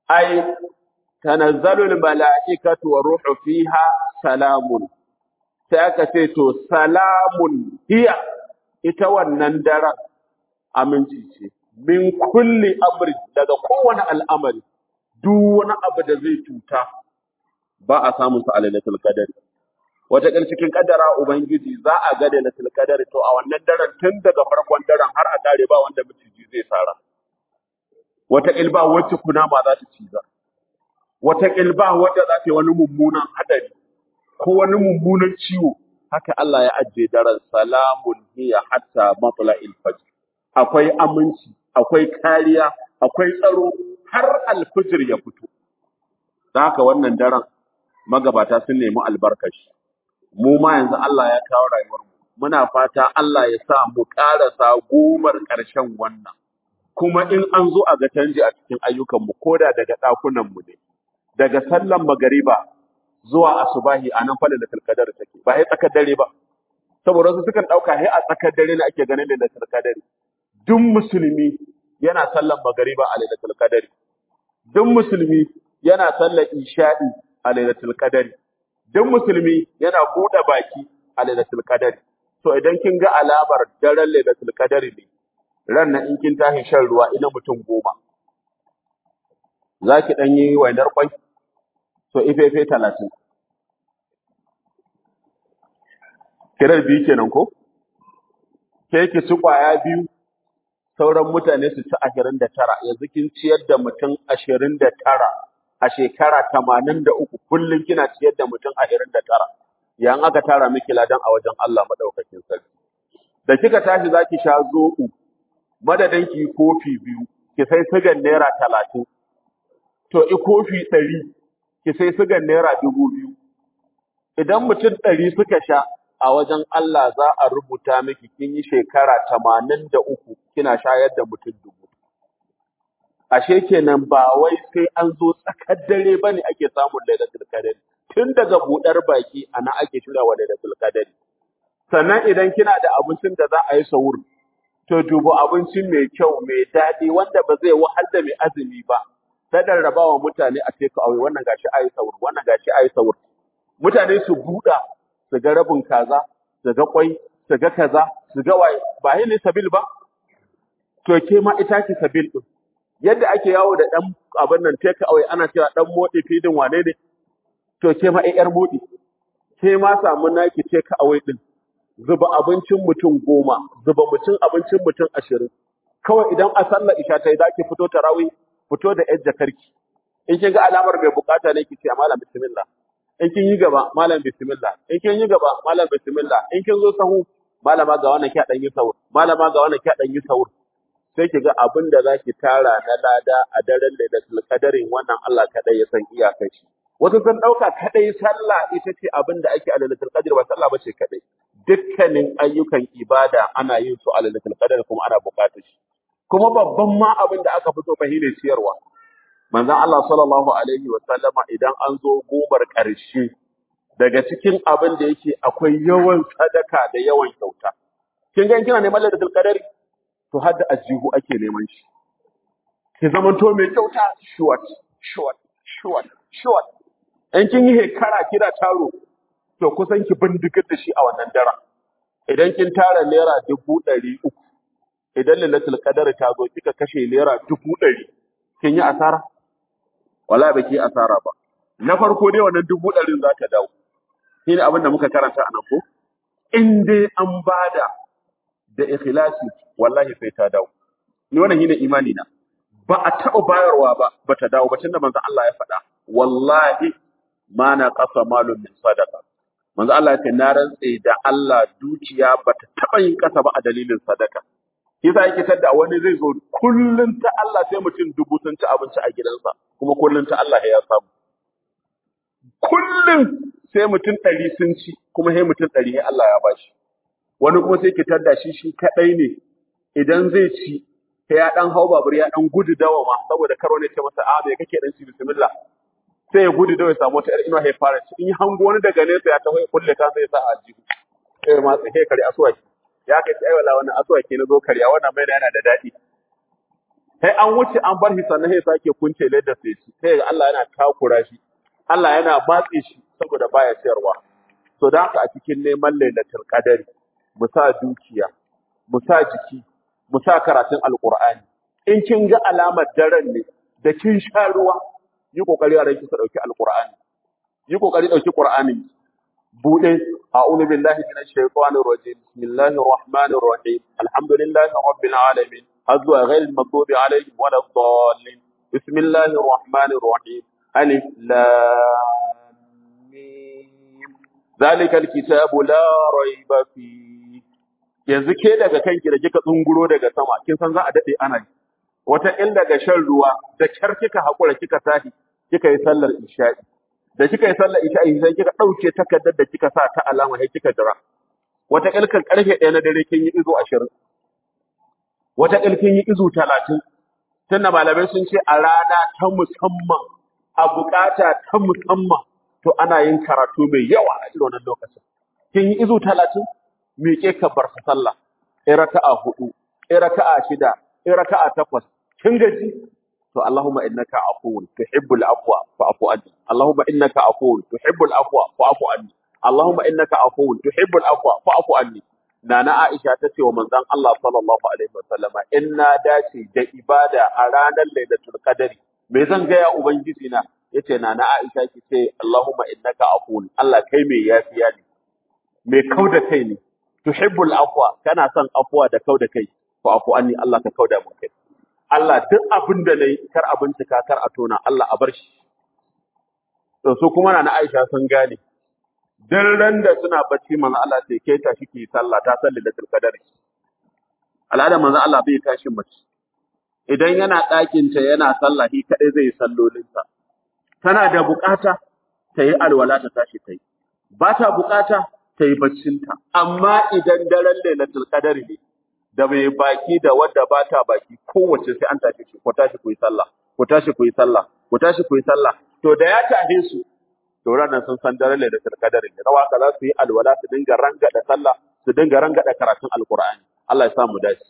Speaker 1: Ai, tanazzalul mala'ikatu wa ruhu fiha salamun. sai aka ce to salamun hiya ita wannan daren aminci ce min kulli amri daga kowane al'amari duk wani abu da zai cuta ba a samun sa a lailatul qadr wata kan cikin kaddara ubangiji za a ga lailatul qadr to a wannan daren tun daga farkon daren har a kare ba wanda miciji zai sara wata ilba wacce kunama za ta ciza wata ilba wacce za ta yi wani mummunan hadari ko wani mummunan ciwo haka Allah ya ajiye daren salamun hiya hatta matla'il fajr akwai aminci akwai kariya akwai tsaro har alfijir ya fito da haka wannan daren magabata sun nemi albarkashi mu ma yanzu Allah ya kawo rayuwar mu muna fata Allah ya sa mu karasa gomar ƙarshen wannan kuma in an zo a ga canji a cikin ayyukan mu koda daga dakunan mu ne daga sallan magariba zuwa asubahi anan fa da tilkadar take ba sai tsakar dare ba saboda su sukan dauka sai a tsakar dare ne ake ganin lailatul qadr duk musulmi yana sallan magariba a lailatul qadr duk musulmi yana sallar isha'i a lailatul qadr duk musulmi yana buɗe baki a lailatul qadr to idan kin ga alamar daren lailatul qadr ne ran nan in kin tashi shan ruwa ina mutum 10 zaki dan yi wainar kwai to ifefe 30 kirar biyu kenan ko ke ki ci kwaya biyu sauran mutane su ci 29 yanzu kin ciyar da mutum 29 a shekara 83 kullun kina ciyar da mutum 29 yan aka tara miki ladan a wajen Allah madaukakin sarki da kika tashi zaki sha zoɓo madadin ki kofi biyu ki sai sigan naira 30 to i kofi 100 ki sai sigan naira 2000 idan mutum 100 suka sha a wajen Allah za a rubuta miki kin yi shekara 83 kina shayar da mutum 1000 ashe kenan ba wai sai an zo tsakar dare bane ake samun lailatul qadr tun daga budar baki ana ake shirya wa lailatul qadr sannan idan kina da abincin da za a yi sahur to dubo abincin mai kyau mai daɗi wanda ba zai wahal da mai azumi ba sadan rabawa mutane a ce ka aure wannan gashi ayi sahur wannan gashi ayi sahur mutane su buɗa su ga rabin kaza su ga kwai su ga kaza su ga waye ba ne sabil ba to ke ma ita ki sabil din yadda ake yawo da dan abin nan take away ana cewa dan modi fidin wane ne to ke ma ai yar modi ke ma samu naki take away din zuba abincin mutum 10 zuba abincin mutum 20 kawai idan a sallar isha tayi zaki fito tarawih fito da yar jakarki in kin ga alamar mai bukata ne ki ce malam bismillah in kin yi gaba malam bismillah in kin yi gaba malam bismillah in kin zo sahu malama ga wannan ki dan yi sahur malama ga wannan ki dan yi sahur sai ki ga abin da zaki tara na lada a daren lailatul qadarin wannan Allah kadai ya san iyakar shi wasu sun dauka kadai sallah ita ce abin da ake a lailatul qadr ba sallah bace kadai dukkanin ayyukan ibada ana yin su a lailatul qadr kuma ana bukatar shi kuma babban ma abin da aka fito fahimta ciyarwa manzon Allah sallallahu alaihi wa sallama idan an zo gomar ƙarshe daga cikin abin da yake akwai yawan sadaka da yawan kyauta kin ga kina neman lailatul qadr to har da ajihu ake neman shi ki zamanto mai kyauta short in kin yi hekara kira taro to kusan ki bindigar da shi a wannan daren idan kin tara naira 300 idan lailatul qadr ta zo kika kashe naira 100 kin yi asara wallahi baki asara ba na farko dai wannan 100 za ta dawo shine abin da muka karanta anan ko in dai an bada da ikhlasi wallahi sai ta dawo ni wannan shine imani na ba a taɓa bayarwa ba bata dawo ba tunda manzo Allah ya faɗa wallahi ma na qasa malun min sadaqa manzo Allah ya ce na rantse da Allah dukiya bata taɓa yin kasa ba a dalilin sadaka yasa yake tada wani zai zo kullun ta Allah sai mutum 1000 sun ci abinci a gidansa kuma kullun ta Allah ya samu kullun sai mutum 100 sun ci kuma sai mutum 100 Allah ya bashi wani kuma sai ki tada shi kadai ne idan zai ci sai ya dan hau babur ya dan gudu dawa ma saboda karo ne ce masa a me kake dan ci bismillah sai ya gudu dawa ya samu wata ina ya fara ci in yi hango wani daga nesa ya taho ya kulle ka sai ya sa a jihu sai ma sai kare aswaki ya kai ai wala wannan aswaki na zo karya wannan mai yana da dadi sai an wuce an bar shi sannan sai sake kunce ledda sai ci sai ga Allah yana takura shi Allah yana matse shi saboda baya siyarwa so da haka a cikin neman lailatul qadari mu sa dukiya mu sa jiki mu sa karatun alqur'ani in kin ga alamar daren ne da kin sha ruwa yi kokari a ranki ka dauki alqur'ani yi kokari dauki qur'ani bude a'udhu billahi minash shaitanir rajim bismillahir rahmanir rahim alhamdulillahi rabbil alamin azwa ghayril maghdubi alaihim waladdallin bismillahir rahmanir rahim alif lam mim zalikal kitabu la rayba fi yanzu ke daga kanki da kika tsunguro daga sama kin san za a dade ana yi wata in daga shan ruwa da kyar kika hakura kika tashi kika yi sallar isha'i da kika yi sallar isha'i sai kika dauke takardar da kika sa ta alama sai kika jira wata ilkan karfe 1 na dare kin yi izo 20 wata ilkin yi izo 30 tunda malamai sun ce a rana ta musamman a bukata ta musamman to ana yin karatu mai yawa a irin wannan lokacin kin yi izo 30 miƙe ka bar sallah raka'a 4 raka'a 6 raka'a 8 kin gaji to Allahumma innaka afuwun tuhibbul afwa fa'fu anni Allahumma innaka afuwun tuhibbul afwa fa'fu anni Allahumma innaka afuwun tuhibbul afwa fa'fu anni Nana Aisha ta ce wa manzon Allah sallallahu alaihi wasallama inna dace da ibada a ranar Lailatul Qadari me zan ga ya ubangiji na yace Nana Aisha ki ce Allahumma innaka afuwun Allah kai mai yafiya ne mai kauda kai ne tuhibbul afwa kana son afwa da kauda kai fa'fu anni Allah ka kauda mun kai Allah duk abin da nayi kar a bincika kar a tona Allah a bar shi to su kuma na Aisha sun gane dan ran da suna bacci manzo Allah sai kai ta shi sallah ta salli da qadari al'ada manzo Allah bai tashi mace idan yana ɗakin ta yana sallah shi kadai zai sallolin sa tana da bukata ta yi alwala ta tashi ta yi ba ta bukata ta yi baccin ta amma idan daren lailatul qadari ne da mai baki da wanda ba ta baki kowace sai an tashi shi ko tashi ku yi sallah ku tashi ku yi sallah ku tashi ku yi sallah to da ya tahe su to ranar sun san dare da tarkadar ne rawa ka za su yi alwala su dinga rangada sallah su dinga rangada karatun alqur'ani Allah ya sa mu dace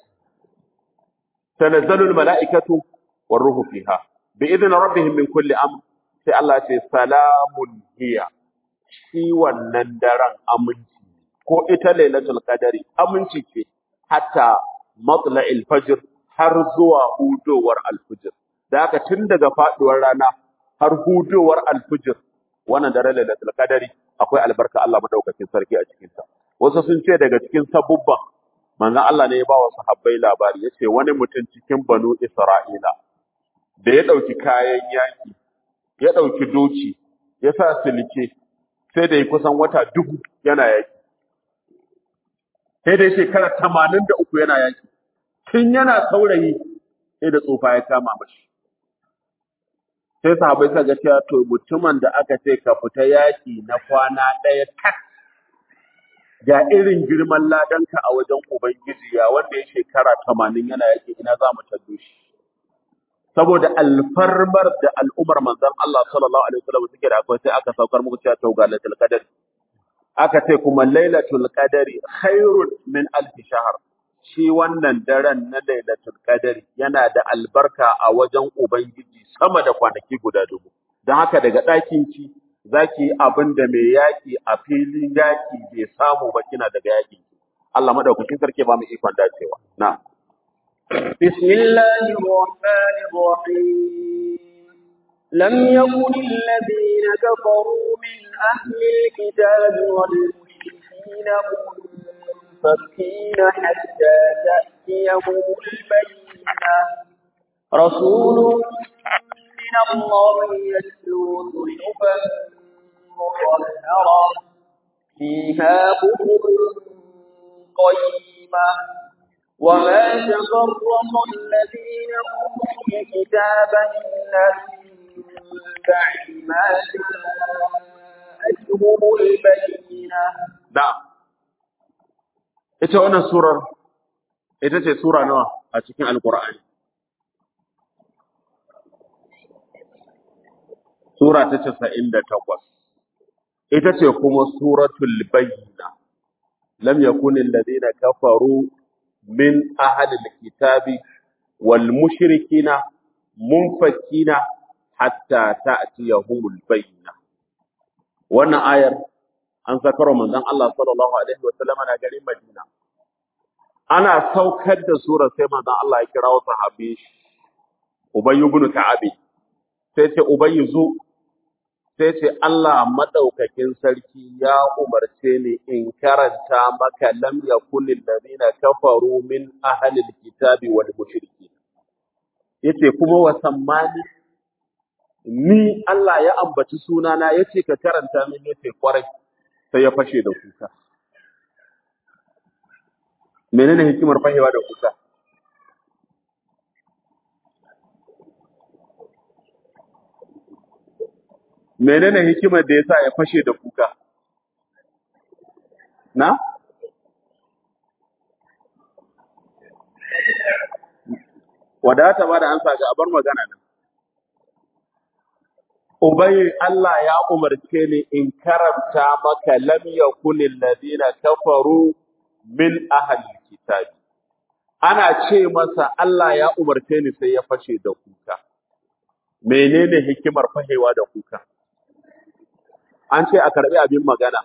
Speaker 1: tanazzalul mala'ikatu war ruhu fiha bi idni rabbihim min kulli amr sai Allah ya ce salamun hiya shi wannan daren aminci ko ita lailatul qadari aminci ce hatta matla'il fajr har zuwa hudowar alfujr da haka tun daga faduwar rana har hudowar alfujr wannan dare lailatul qadari akwai albarka Allah madaukakin sarki a cikin ta wasu sun ce daga cikin sabubban manzon Allah ne ya ba wa sahabbai labari yace wani mutum cikin banu Isra'ila da ya dauki kayan yaki ya dauki doki ya sa silke sai da yi kusan wata 1000 yana yaki sai dai shekara 83 yana yaki tun yana saurayi sai da tsufa ya kama mashi sai sahabbai suka ga cewa to mutumin da aka ce ka fita yaki na kwana ɗaya tak ga irin girman ladanka a wajen ubangiji ya wanda ya shekara 80 yana yaki ina za mu taddo shi saboda alfarmar da al'umar manzon Allah sallallahu alaihi wasallam suke da akwai sai aka saukar muku cewa to ga lailatul qadr aka ce kuma lailatul qadri khairun min alf shahr shi wannan daren na lailatul qadri yana da albarka a wajen ubangiji sama da kwanaki guda 1000 dan haka daga ɗakin ki zaki abin da mai yaki a filin yaki bai samu ba kina daga yaki Allah madaukakin sarki ba mu ikon dacewa na
Speaker 2: bismillahir rahmanir rahim lam yakun alladhina kafaru min ahli alkitabi wal mushrikina munfakkina hatta ta'tiyahum albayyinah rasulun min Allah yatlu suhufan mutahharah fiha kutubun qayyimah وما تفرق الذين أوتوا الكتاب إلا من بعد ما جاءتهم البينة.
Speaker 1: نعم. ita wannan surar ita ce sura nawa a cikin alqur'ani sura ta 98 ita ce kuma suratul bayyina lam yakun alladhina kafaru min ahli alkitabi wal mushrikina munfakkina hatta ta'tiyahumul bayyina wannan ayar an sakaro manzon Allah sallallahu alaihi wasallam na garin Madina ana saukar da sura sai manzon Allah ya kirawo sahabi Ubay ibn Ka'ab sai ce Ubay zu sai ce Allah madaukakin sarki ya umarce ni in karanta maka lam yakunil ladina kafaru min ahlil kitabi wal mushrikin yace kuma wasammani ni Allah ya ambaci sunana yace ka karanta min yace kwarai sai ya fashe da kuka menene hikimar fashewa da kuka menene hikimar da yasa ya fashe da kuka na wadata ba da ansa ga abar magana nan Ubay Allah ya umarce ni in karanta maka lam yakunil ladina kafaru min ahli kitabi ana ce masa Allah ya umarce ni sai ya fashe da kuka menene hikimar fashewa da kuka an ce a karbi abin magana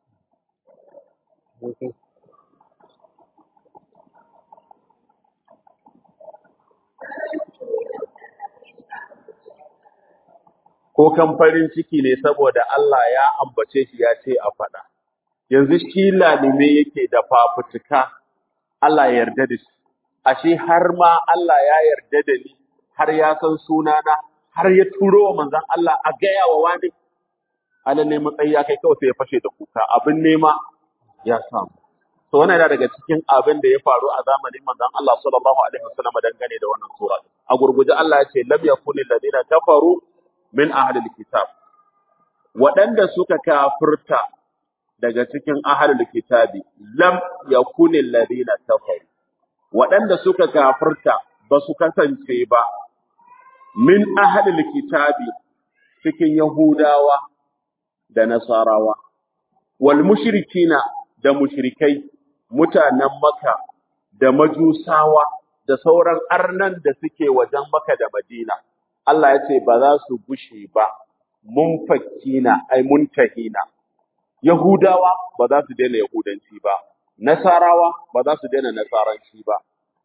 Speaker 1: ko kan farin ciki ne saboda Allah ya ambace shi ya ce a faɗa yanzu shi lalime yake da fafutuka Allah ya yarda da shi ashe har ma Allah ya yarda da ni har ya san sunana har ya turo wa manzon Allah a gaya wa wani alalle matsayi ya kai kawai sai ya fashe da kuka abin nema ya samu to wannan yana daga cikin abin da ya faru a zamanin manzon Allah sallallahu alaihi wasallam dangane da wannan sura a gurguje Allah ya ce lam yakunil ladina kafaru min ahlil kitab waɗanda suka kafirta daga cikin ahlul kitabi lam yakunil ladina kafaru waɗanda suka kafirta ba su kasance ba min ahlul kitabi cikin yahudawa da nasarawa wal mushrikina da mushrikai mutanen makka da majusawa da sauran arnan da suke wajen makka da madina Allah ya ce ba za su gushe ba munfakina ai muntahina Yahudawa ba za su daina Yahudanci ba, Nasarawa ba za su daina Nasaranci ba,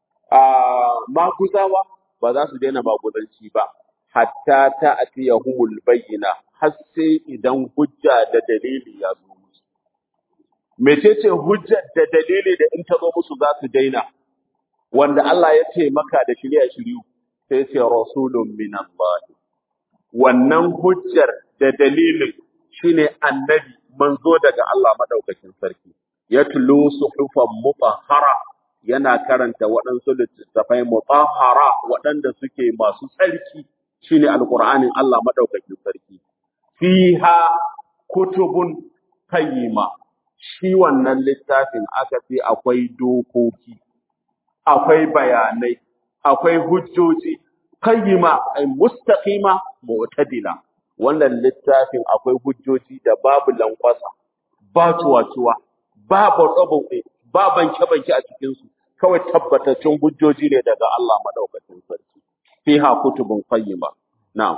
Speaker 1: Maguzawa ba za su daina Maguzanci ba, hatta ta ati Yahumul bayyina har sai idan hujja da dalili ya zo musu. Mecece hujjar da dalili da in ta zo musu za su daina, wanda Allah ya ce maka da shirya shiryu, sai ce Rasulun min Allah. Wannan hujjar da dalilin shine annabi manzo daga Allah madaukakin sarki yatlu suhufan mutahhara yana karanta waɗansu littattafai mutahhara waɗanda suke masu tsarki shine alqur'anin Allah madaukakin sarki fiha kutubun qayyima shi wannan littafin aka ce akwai dokoki akwai bayanai akwai hujjoji qayyima ay mustaqima mu'tadila wannan littafin akwai hujjoji da babu lankwasa ba tuwatuwa ba barbabe ba banke a cikin su kawai tabbataccen hujjoji ne daga Allah madaukakin sarki fiha kutubun qayyima na'am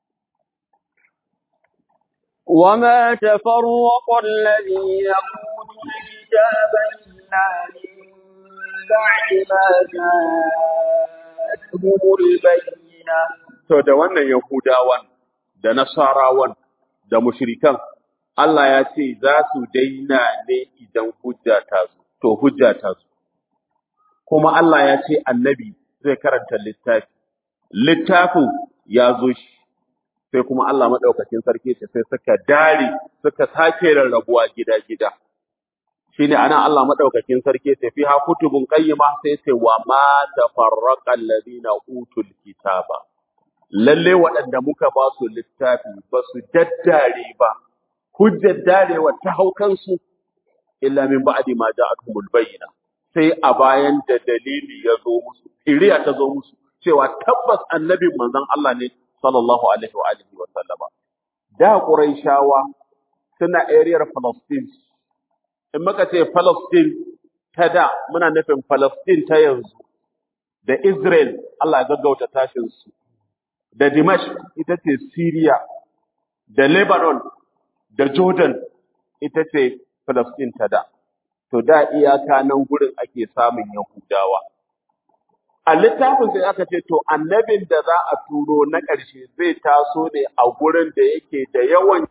Speaker 2: وما تفرق الذين أوتوا الكتاب إلا من بعد ما جاءتهم البينة.
Speaker 1: To da wannan Yahudawan da Nasarawan da mushrikan Allah ya ce za su daina ne idan hujja ta zo. To hujja ta zo. Kuma Allah ya ce annabi zai karanta littafi. Littafin ya zo shi. Sai kuma Allah madaukakin sarki ce sai suka dare suka sake rarrabuwa gida-gida. Shine ana Allah madaukakin sarki ce fi ha kutubun qayyima sai ce wa ma tafarraqa alladhina utul kitaba. Lalle waɗanda muka ba su littafi ba su daddare ba, hujjar darewa ta hau kansu, illa min ba'di ma ja'akumul bayyina. Sai a bayan da dalili ya zo musu, shiriya ta zo musu, cewa tabbas annabin manzon Allah ne sallallahu alaihi wa alihi wa sallama. Da Qurayshawa suna ariyar Palestine. In muka ce Palestine ta da muna nufin Palestine ta yanzu da Israel Allah ya gaggauta tashin su. Da Dimashq ita ce Syria, da Lebanon, da Jordan, ita ce Filistin ta da. To da iyaka nan gurin ake samun Yahudawa. A littafin sai aka ce to annabin da za a turo na ƙarshe zai taso ne a gurin da yake da yawan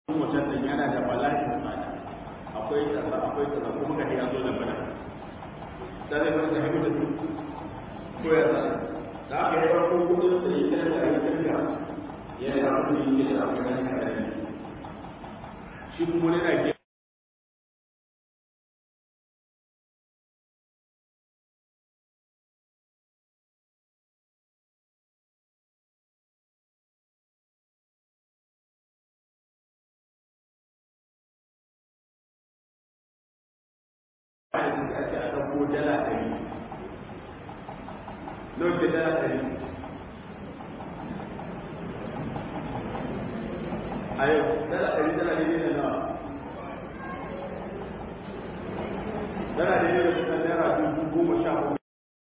Speaker 1: mutum din yana da bala'in tsada akwai kaza kuma ka ya zo da bana sai ba da hadu da su ko ya da aka yi farko kudin da yake da tafiya ya yi abu da yake da abu da yake shi kuma ne na ake a ɗauko dala ɗari lokacin dala ɗari a yau dala ɗari dala ɗari da nawa dala ɗari da kusan naira 10,000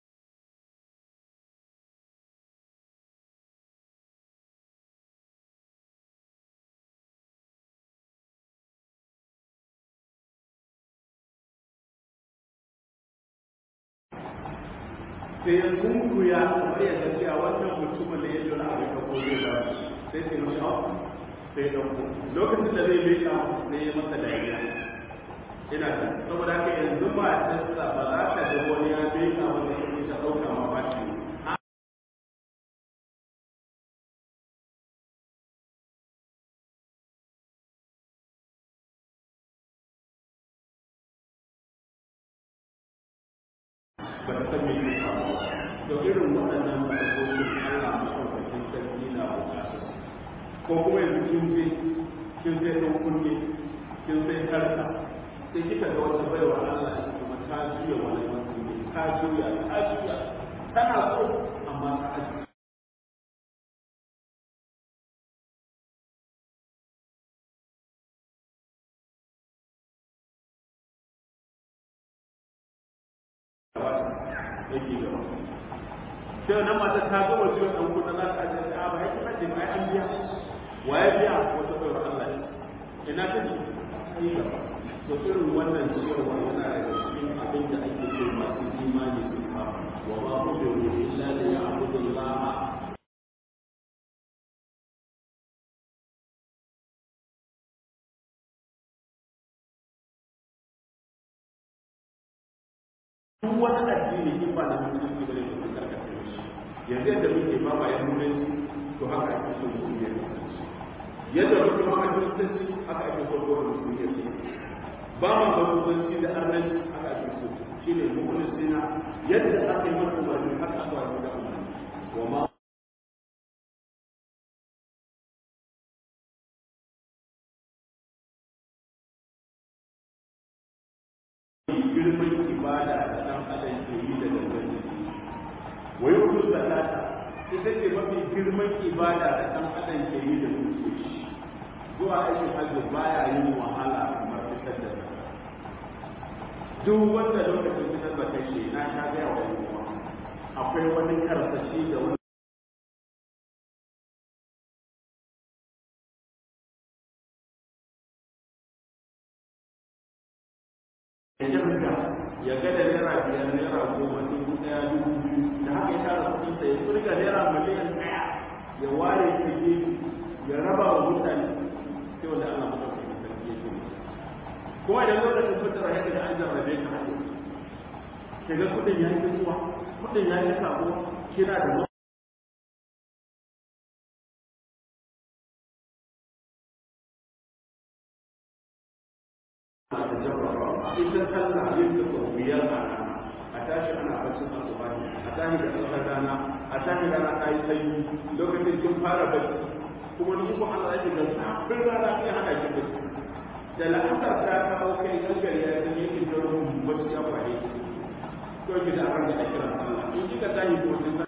Speaker 1: sai ya kunkuya kamar yadda cewa wannan mutumin da ya jira a bai kako zai ba sai sai mashi hau sai ya ɗauko lokacin da zai bai sai ya masa dariya ina da saboda haka yanzu ba a tasta ba za ka ga wani ya bai ka wanda ya ta ɗauka ma ba ce ba ta san me ke faruwa to irin waɗannan matsalolin Allah maɗaukakin sarki na buƙatar ko kuma yanzu kin sai ɗan kunne kin sai karka sai kika ga wata baiwa Allah ita kuma ta juya wani mutum ta juya tana so amma ta ajiye yake gaba sai wannan matar ta gama jiwa ɗan kuɗa za ta ajiye ta ba ya kira ce ba an biya wa ya biya wata baiwar Allah ina ta ce ta yi gaba to irin wannan ciyarwa yana daga cikin abin da ake so masu imani su fa wa ma umiru illa li ya'budu Allah duk wani addini in ba da mutunci bane da mun karkace shi yanzu yadda muke ba ma yan mutunci to haka ake so mu yi mutunci yadda muke ba ma mutunci haka ake so ko mu yi ba ma ba mutunci da arnanci haka ake so shine mukhlisina yadda aka yi mana umarni haka aka yi da umarni wa ma girman ibada da ɗan adam ke yi da gangan jiki wai wato zakata ita ce mafi girman ibada da ɗan adam ke yi da zuciya zuwa aikin hajji baya yin wahala kamar fitar da zakata duk wanda lokacin fitar da kai shi na sha gaya wa yankuwa akwai wani karsashi da wani ya ga da naira 5 naira 10 1,000 2,000 da haka ya tara kuɗin sa ya turga naira miliyan 1 ya ware ta gefe ya raba wa mutane sai wanda Allah madaukakin sarki ya ce kuma idan lokacin fitar haka da an jarrabe ka haka ke ga kuɗin ya yi zuwa kuɗin ya yi sabo kina da ita sallah yin da biyar a tashi ana bacin asuba a tashi da tsakar rana a tashi rana ta yi sanyi lokacin kin fara bacci kuma ni ko Allah yake ga zafin rana sai hana ki bacci da la'asar ta kawo kai gangar ya yi yake da ruhun bacci ya fare ko ki da ran da kira sallah in kika tashi ko sai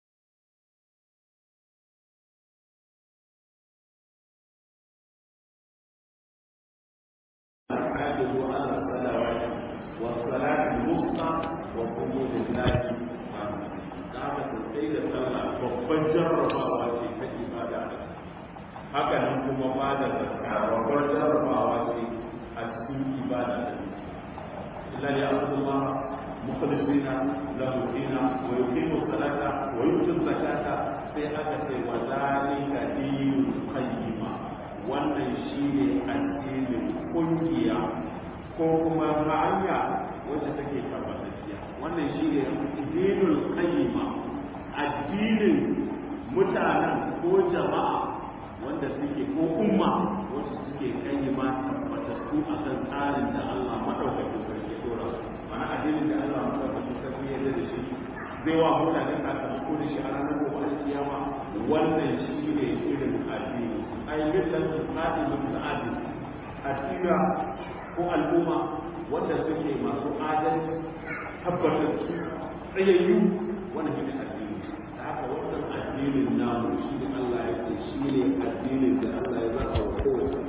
Speaker 1: babban jarrabawa ce ta ibada haka nan kuma ba da zakka babbar jarrabawa ce a cikin ibada illa ya Allah mukhlisina lahu dina wa yuqimu salata wa yutu zakata sai aka ce wa zalika dinul qayyima wannan shine ko kuma hanya wacce take tabbatacciya. Wannan shi ne dinul qayyima, addinin mutanen ko jama'a wanda suke ko umma wacce suke qayyima tabbatattu akan tsarin da Allah madaukakin sarki ya dora. Mana addinin da Allah madaukakin sarki ya yarda da shi zai wa mutane sakamako da shi a ranar gobe kiyama. Wannan shi ne irin addini ai millatu qadimatul adil, addini ko al'umma wanda suke masu adalci tabbatattu tsayayyu. Wannan shi ne addini. Da haka wannan addinin namu shi ne Allah ya ce shi ne addinin da Allah ya zaba wa kowace.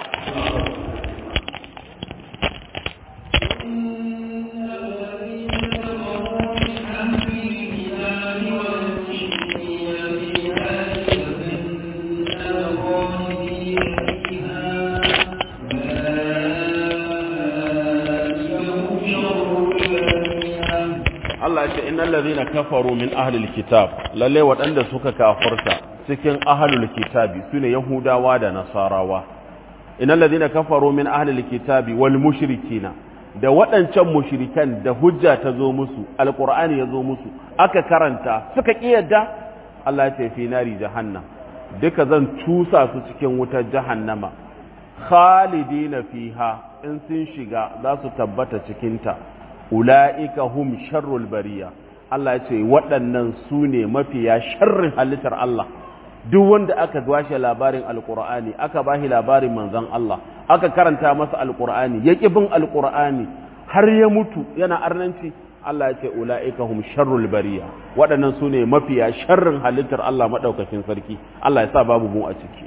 Speaker 1: Allah ya ce innal ladhina kafaru min ahlil kitab, lalle waɗanda suka kafirta cikin ahlul kitabi sune yahudawa da nasarawa. Innal ladhina kafaru min ahlil kitabi wal mushrikina, da waɗancan mushrikan da hujja ta zo musu, alqur'ani ya zo musu, aka karanta suka kiyarda, Allah ya ce fi nari jahannam, duka zan tusa su cikin wutar jahannama, khalidina fiha, in sun shiga za su tabbata cikinta. Ula'ika hum sharrul bariya, Allah ya ce waɗannan su ne mafiya sharrin halittar Allah. Duk wanda aka washe labarin alƙur'ani, aka bashi labarin manzon Allah, aka karanta masa alƙur'ani, ya ƙi bin alƙur'ani har ya mutu yana arnanci, Allah ya ce ula'ika hum sharrul bariya, waɗannan su ne mafiya sharrin halittar Allah maɗaukakin sarki. Allah ya sa babu mu a ciki.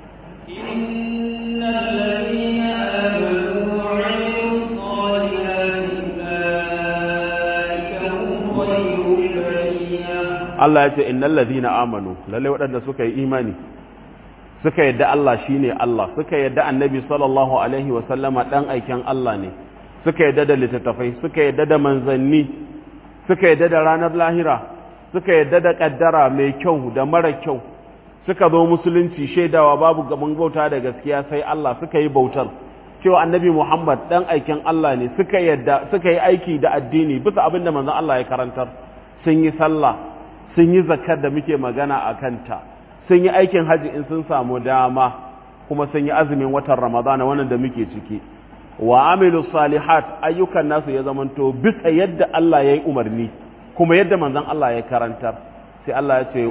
Speaker 1: Allah ya ce innal ladhina amanu, lalle waɗanda suka yi imani, suka yadda Allah shine Allah, suka yadda Annabi sallallahu alaihi wa sallama dan aikin Allah ne, suka yadda da littattafai, suka yadda da manzanni, suka yadda da ranar lahira, suka yadda da kaddara mai kyau da mara kyau, suka zo musulunci shaidawa babu gaban bauta da gaskiya sai Allah, suka yi bautar cewa Annabi Muhammad dan aikin Allah ne, suka yadda suka yi aiki da addini bisa abin da manzon Allah ya karantar, sun yi sallah, sun yi zakar da muke magana a kanta, sun yi aikin haji in sun samu dama, kuma sun yi azumin watan Ramadana wannan da muke ciki. Wa amilu salihat, ayyukan nasu ya zamanto bisa yadda Allah ya yi umarni kuma yadda manzon Allah ya karantar. Sai Allah ya ce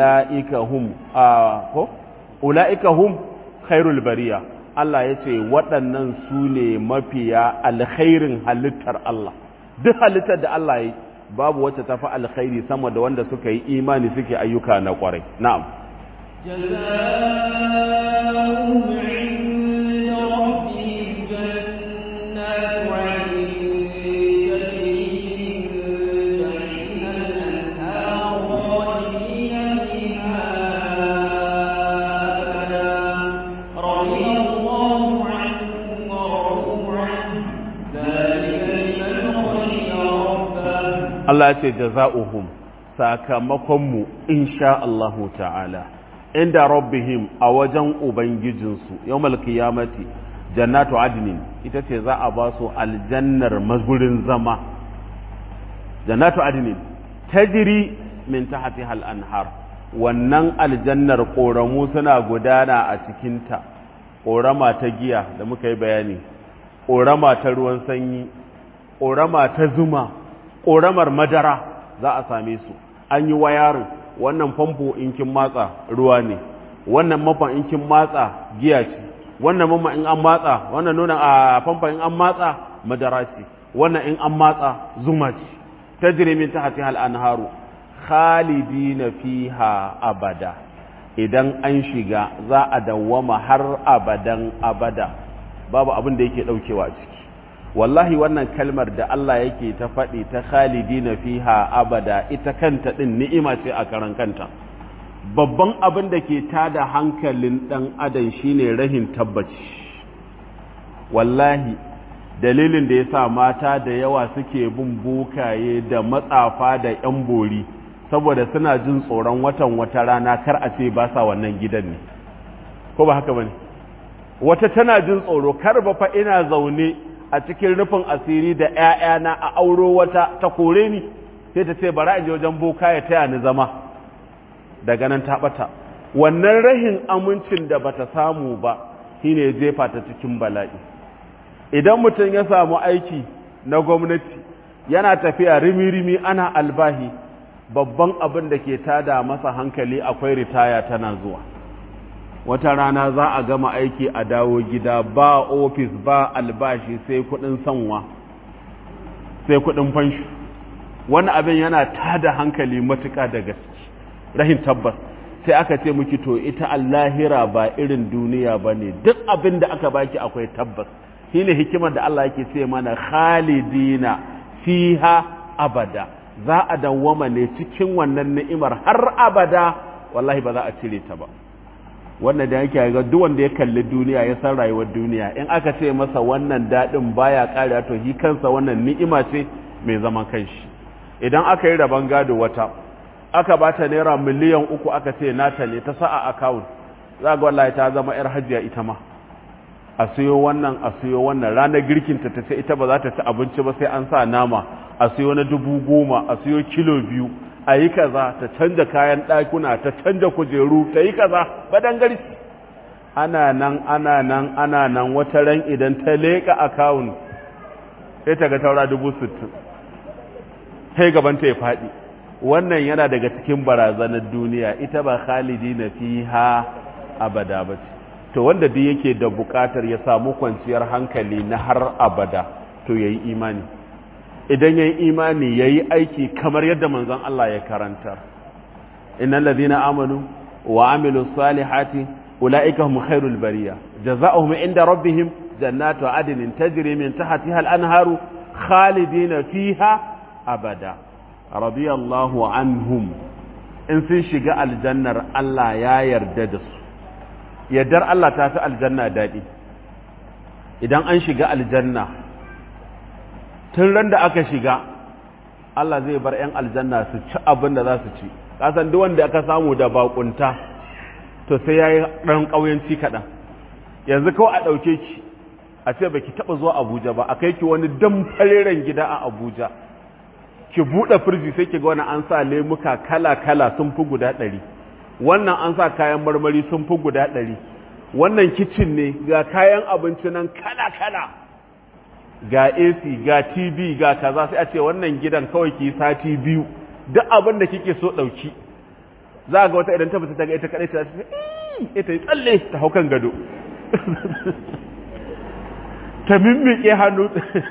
Speaker 1: ula'ika hum khairul bariya. Allah ya ce waɗannan su ne mafiya alkhairin halittar Allah. Duk halittar da Allah ya yi babu wacce ta fi alkhairi sama da wanda suka yi imani suke ayyuka na kwarai. Na'am. Allah ya ce jaza'uhum, sakamakonmu insha Allahu ta'ala inda rabbihim, a wajen ubangijinsu yawmal qiyamati jannatu adnin, ita ce za a ba su aljannar magurin zama. Jannatu adnin tajri min tahtiha al-anhar, wannan aljannar koramu suna gudana a cikinta, korama ta giya da muka yi bayani, korama ta ruwan sanyi, korama ta zuma, ƙoramar madara za a same su. An yi wayarin, wannan famfo in kin matsa ruwa ne, wannan mafan in kin matsa giya ce, wannan mamma in an matsa, wannan nuna a famfa in an matsa madara ce, wannan in an matsa zuma ce. Tajri min tahtiha al-anharu khalidina fiha abada, idan an shiga za a dawwama har abadan abada, babu abin da yake daukewa ciki. Wallahi wannan kalmar da Allah yake ta faɗi ta khalidina fiha abada, ita kanta ɗin ni'ima ce a karan kanta. Babban abin da ke tada hankalin ɗan adam shine rahin tabbaci. Wallahi dalilin da ya sa mata da yawa suke bin bokaye da matsafa da ‘yan bori, saboda suna jin tsoron watan wata rana kar a ce ba sa wannan gidan ne. Ko ba haka ba ne? Wata tana jin tsoro, kar ba fa ina zaune a cikin rufin asiri da ‘ya'yana a auro wata ta kore ni sai ta ce bara in je wajen boka ya taya ni zama daga nan ta ɓata wannan rahin amincin da bata samu ba shine ya jefa ta cikin bala'i idan mutum ya samu aiki na gwamnati yana tafiya rimi-rimi ana albahi babban abin da ke tada masa hankali akwai ritaya tana zuwa wata rana za a gama aiki a dawo gida ba ofis ba albashi sai kudin sanwa sai kudin fanshi wani abin yana tada hankali matuƙa da gaske rahin tabbas sai aka ce miki to ita allahira ba irin duniya ba ne duk abin da aka baki akwai tabbas shine hikimar da Allah yake ce mana khalidina fiha abada za a dawwama ne cikin wannan ni'imar har abada wallahi ba za a cire ta ba wannan da yake ga duk wanda ya kalli duniya ya san rayuwar duniya in aka ce masa wannan dadin baya karewa to shi kansa wannan ni'ima ce mai zaman kanshi idan aka yi rabon gado wata aka bata naira miliyan 3 aka ce nata ne ta sa a account za ga wallahi ta zama yar hajiya ita ma a siyo wannan ranar girkinta ta ce ita ba za ta ci abinci ba sai an sa nama a siyo na 10,000 a siyo kilo 2 a yi kaza ta canja kayan ɗakuna ta canja kujeru ta yi kaza badan gari ana nan wata ran idan ta leƙa akawun sai ta ga taura 60,000 sai gabanta ya faɗi wannan yana daga cikin barazanar duniya ita ba khalidi na fiha abada ba ce to wanda duk yake da buƙatar ya samu kwanciyar hankali na har abada to yayi imani idan yayi imani yayi aiki kamar yadda manzon Allah ya karanta innal ladina amanu wa amilus salihati ulaika hum khairul bariya jazaohum inda rabbihim jannatu adnin tajri min tahtiha al-anharu khalidina fiha abada radiyallahu anhum in sun shiga aljannar Allah ya yarda da su yardar Allah ta fi aljanna daɗi idan an shiga aljanna tun ran da aka shiga Allah zai bar 'yan aljanna su ci abin da za su ci kasan duk wanda aka samu da bakunta to sai ya yi ɗan ƙauyenci kaɗan yanzu kawai a ɗauke ki a ce ba ki taɓa zuwa Abuja ba a kai ki wani damfareren gida a Abuja ki buɗe firji sai ki ga wani an sa lemuka kala-kala sun fi guda 100 wannan an sa kayan marmari sun fi guda 100 wannan kicin ne ga kayan abinci nan kala-kala ga AC ga TV ga kaza sai a ce wannan gidan kawai ki sati 2 duk abin da kike so dauki za ga wata idan ta fita ta ga ita kadai ta ce ita yi tsalle ta hau kan gado ta mimmike hannu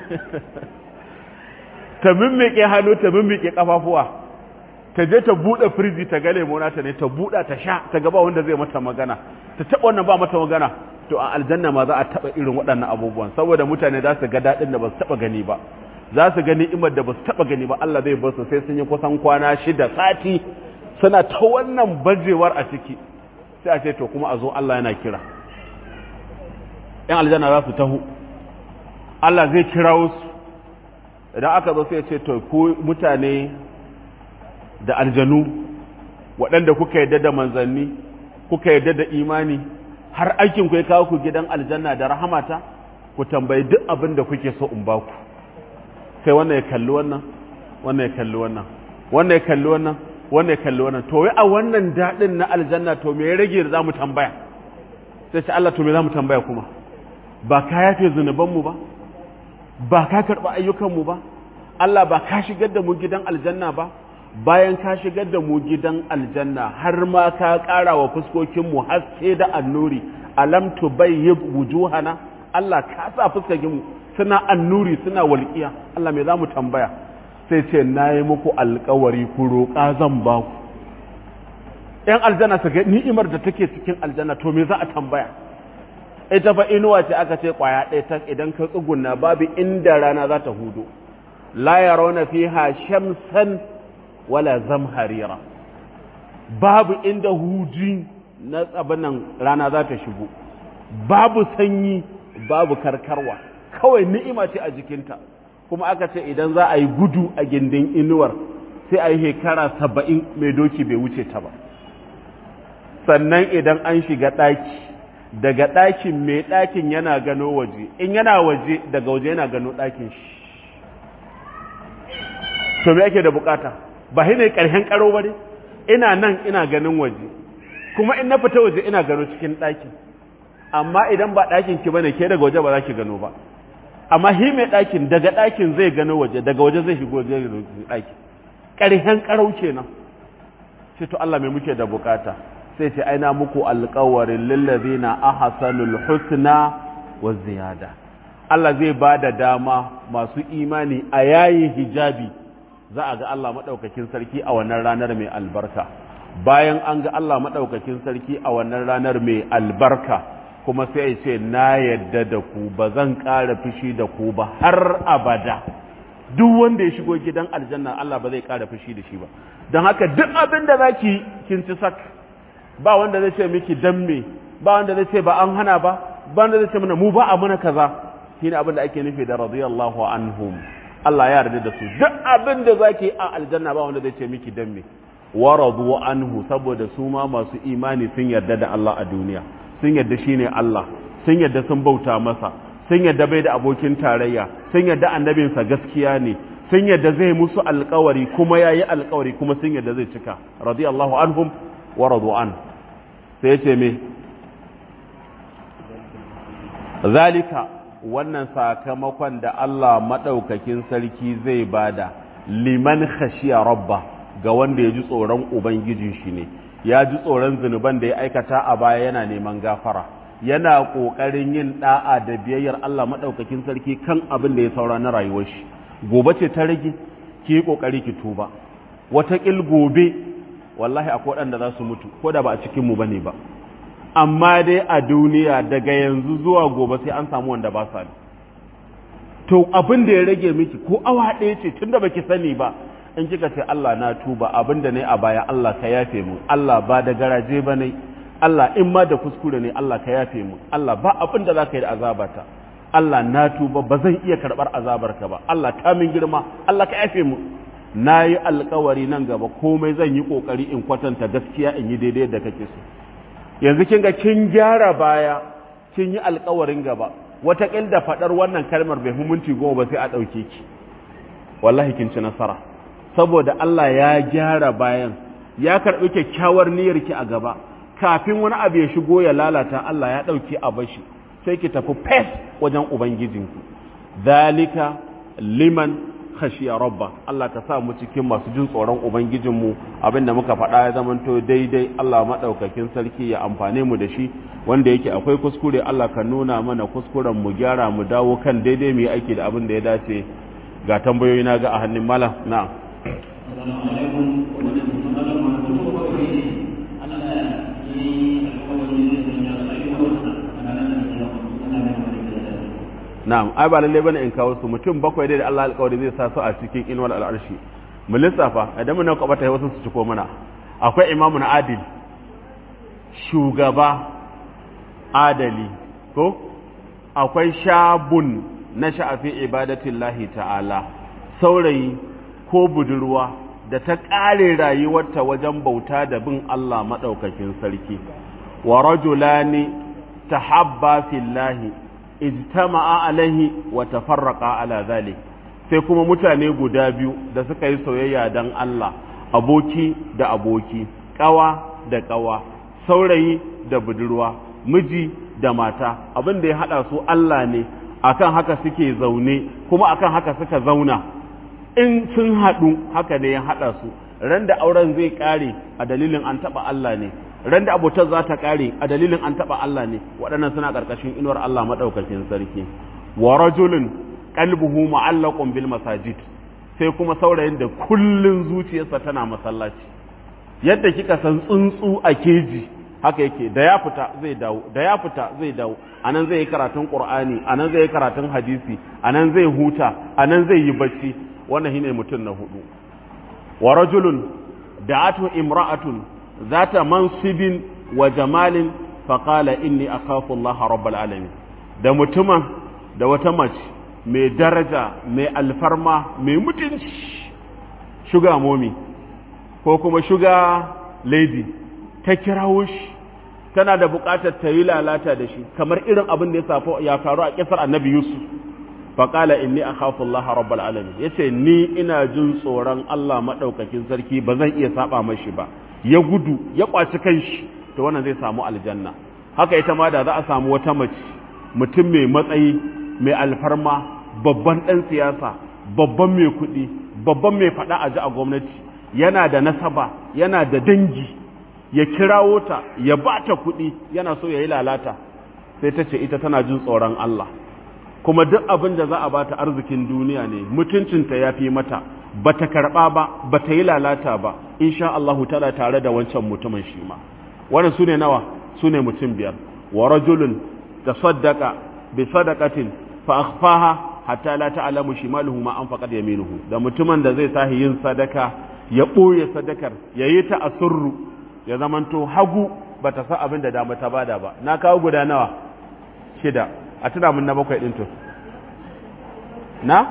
Speaker 1: ta mimmike kafafuwa ta je ta buɗe firiji ta ga lemona ta ne ta buɗa ta sha ta ga ba wanda zai mata magana ta taɓa wannan ba mata magana to a aljanna ma za a taɓa irin waɗannan abubuwan saboda mutane za su ga daɗin da ba su taɓa gani ba za su gani imar da ba su taɓa gani ba Allah zai bar su sai sun yi kusan kwana 6 sati suna ta wannan bajewar a ciki sai a ce to kuma a zo Allah yana kira ‘yan aljanna za su taho Allah zai kirawo su idan aka zo sai ce to ku mutane da aljanu waɗanda kuka yadda da manzanni kuka yadda da imani har aikin ku ya kawo ku gidan aljanna da rahamata ku tambayi duk abin da kuke so in baku sai wannan ya kalli wannan wannan ya kalli wannan wannan ya kalli wannan wannan ya kalli wannan to wai a wannan dadin na aljanna to me ya rage da zamu tambaya sai ce Allah to me zamu tambaya kuma ba ka yafe zunuban mu ba ka karba ayyukan mu ba Allah ba ka shigar da mu gidan aljanna ba bayan ka shigar da mu gidan aljanna har ma ka ƙara wa fuskokinmu haske da annuri alam tubayyib wujuhana Allah ka sa fuskokinmu suna annuri suna walƙiya Allah me zamu tambaya sai ce nayi muku alƙawari ku roƙa zan ba ku ɗan aljanna su ga ni'imar da take cikin aljanna to me za a tambaya ita fa inuwa ce aka ce ƙwaya ɗaya ta idan ka tsugunna babu inda rana za ta hudo la yarawna fiha shamsan wala zamharira babu inda huji na tsabanan rana za ta shigo babu sanyi babu karkarwa kawai ni'ima ce a jikinta kuma aka ce idan za a yi gudu a gindin inuwar sai a yi shekara 70 mai doki bai wuce ta ba sannan idan an shiga ɗaki daga ɗakin mai ɗakin yana gano waje, in yana waje daga waje yana gano ɗakin shi. To me ake da bukata? Ba shi ne ƙarshen ƙaro ba ne? Ina nan ina ganin waje, kuma in na fita waje ina gano cikin ɗakin. Amma idan ba ɗakin ki bane ke daga waje ba za ki gano ba. Amma shi mai ɗakin daga ɗakin zai gano waje, daga waje zai shigo waje ɗaki. Ƙarshen ƙarau kenan. Sai to Allah mai muke da bukata. Sai ce aina muku alƙawarin lillazina ahsanul husna wa ziyada. Allah zai ba da dama masu imani a yayin hijabi za a ga Allah madaukakin sarki a wannan ranar mai albarka. Bayan an ga Allah madaukakin sarki a wannan ranar mai albarka kuma sai ya ce na yadda da ku ba zan ƙara fushi da ku ba har abada. Duk wanda ya shigo gidan aljanna Allah ba zai ƙara fushi da shi ba. Don haka duk abin da zaki kin ci sak. Ba wanda zai ce miki dan me, ba wanda zai ce ba an hana ba wanda zai ce mana mu ba a muna kaza. Shine abin da ake nufi da radiyallahu anhum. Allah ya yarda da su. Duk abin da zaki a aljanna ba wanda zai ce miki dan me. Wa radu anhu, saboda su ma masu imani sun yarda da Allah a duniya. Sun yarda shine Allah, sun yarda sun bauta masa, sun yarda bai da abokin tarayya, sun yarda annabinsa gaskiya ne, sun yarda zai musu alƙawari kuma yayi alƙawari kuma sun yarda zai cika. Radiyallahu anhum wa radu an. Sai ya ce me? Zalika, wannan sakamakon da Allah madaukakin sarki zai bada liman khashiya rabba, ga wanda ya ji tsoron ubangijin shi ne, ya ji tsoron zunuban da ya aikata a baya yana neman gafara, yana ƙoƙarin yin ɗa'a da biyayyar Allah maɗaukakin sarki kan abin da ya saura na rayuwar shi. Gobe ce ta rage, ki yi ƙoƙari ki tuba. Wataƙil gobe, wallahi akwai waɗanda za su mutu, ko da ba a cikinmu ba ne ba. Amma dai a duniya daga yanzu zuwa gobe sai an samu wanda ba sa ne. To abin da ya rage miki ko awa ɗaya ce tun da baki sani ba, in kika ce Allah na tuba abin da ne a baya Allah ka yafe mu, Allah ba da garaje ba ne, Allah in ma da kuskure ne Allah ka yafe mu, Allah ba abin da za ka yi da azabata, Allah na tuba ba zan iya karɓar azabarka ba, Allah ta min girma, Allah ka yafe mu. Na yi alkawari nan gaba komai zan yi ƙoƙari in kwatanta gaskiya in yi daidai da kake so. Yanzu kin ga kin gyara baya, kin yi alkawarin gaba, wataƙil da faɗar wannan kalmar bai minti 10 ba sai a ɗauke ki. Wallahi kin ci nasara. Saboda Allah ya gyara bayan, ya karɓi kyakkyawar niyyarki a gaba, kafin wani abu ya shigo ya lalata Allah ya ɗauki a bashi, sai ki tafi fes wajen Ubangijinku. Zalika liman khashiya rabba. Allah ka sa mu cikin masu jin tsoron Ubangijinmu, abinda muka faɗa ya zamanto daidai, Allah maɗaukakin sarki ya amfane mu da shi, wanda yake akwai kuskure Allah ka nuna mana kuskuren mu gyara mu dawo kan daidai mu yi aiki da abin da ya dace. Ga tambayoyi na ga a hannun malam. Na'am. Na'am, ai ba lalle bane in kawo su, mutum 7 dai da Allah alƙawari zai sa su a cikin inuwar al'arshi. Mu lissafa idan mun nauka bata wasu su ciko mana. Akwai imamun adil, shugaba adali, ko akwai shabun na sha'afi ibadatillahi ta'ala, saurayi ko budurwa da ta ƙare rayuwarta wajen bauta da bin Allah maɗaukakin sarki. Wa rajulani tahabba fillahi ijtama'a alaihi wa tafarraqa ala zalik. Sai kuma mutane guda biyu da suka yi soyayya dan Allah, aboki da aboki, ƙawa da ƙawa, saurayi da budurwa, miji da mata, abin da ya haɗa su Allah ne, akan haka suke zaune kuma akan haka suka zauna. In sun haɗu haka ne ya haɗa su, ran da auren zai ƙare a dalilin an taɓa Allah ne, ran da abotar za ta ƙare a dalilin an taɓa Allah ne. Waɗannan suna ƙarƙashin inuwar Allah maɗaukakin sarki. Wa rajulun qalbuhu mu'allaqun bil masajid, sai kuma saurayin da kullun zuciyarsa tana masallaci. Yadda kika san tsuntsu a keji haka yake, da ya fita zai dawo, da ya fita zai dawo. Anan zai yi karatun Qur'ani, anan zai yi karatun hadisi, anan zai huta, anan zai yi bacci. Wannan shine mutum na hudu. Wa rajulun da'atu imra'atun zata mansibin wa jamalin faqala inni akhafu Allah rabbal alamin. Da mutumin da wata mace mai daraja, mai alfarma, mai mutunci, shuga momi ko kuma shuga lady, ta kirawo shi tana da buƙatar ta yi lalata da shi kamar irin abin da ya faru a kisar annabi Yusuf faƙala inni akhafu Allah rabbal alamin yace ni ina jin tsoron Allah madaukakin sarki ba zan iya saba mashi ba ya gudu ya kwaci kanshi to wannan zai samu aljanna haka ita ma da za a samu wata mace mutum mai matsayi mai alfarma babban dan siyasa babban mai kuɗi babban mai faɗa a ji a gwamnati yana da nasaba yana da dangi ya kirawo ta ya ba ta kuɗi yana so ya yi lalata sai ta ce ita tana jin tsoron Allah kuma duk abin da za a ba ta arzikin duniya ne mutuncinta ya fi mata ba ta karɓa ba ta yi lalata ba insha Allah tana tare da wancan mutumin shi ma wannan su ne nawa su ne mutum biyar wa rajulun tasaddaqa bi sadaqatin fa akhfaha hatta la ta'lamu shimaluhu ma anfaqat yaminuhu da mutumin da zai sahi yin sadaka ya ɓoye sadakar ya yi ta a surru ya zamanto hagu ba ta sa abin da dama ta bada ba na kawo guda nawa 6 a tuna mun na 7 ɗin to na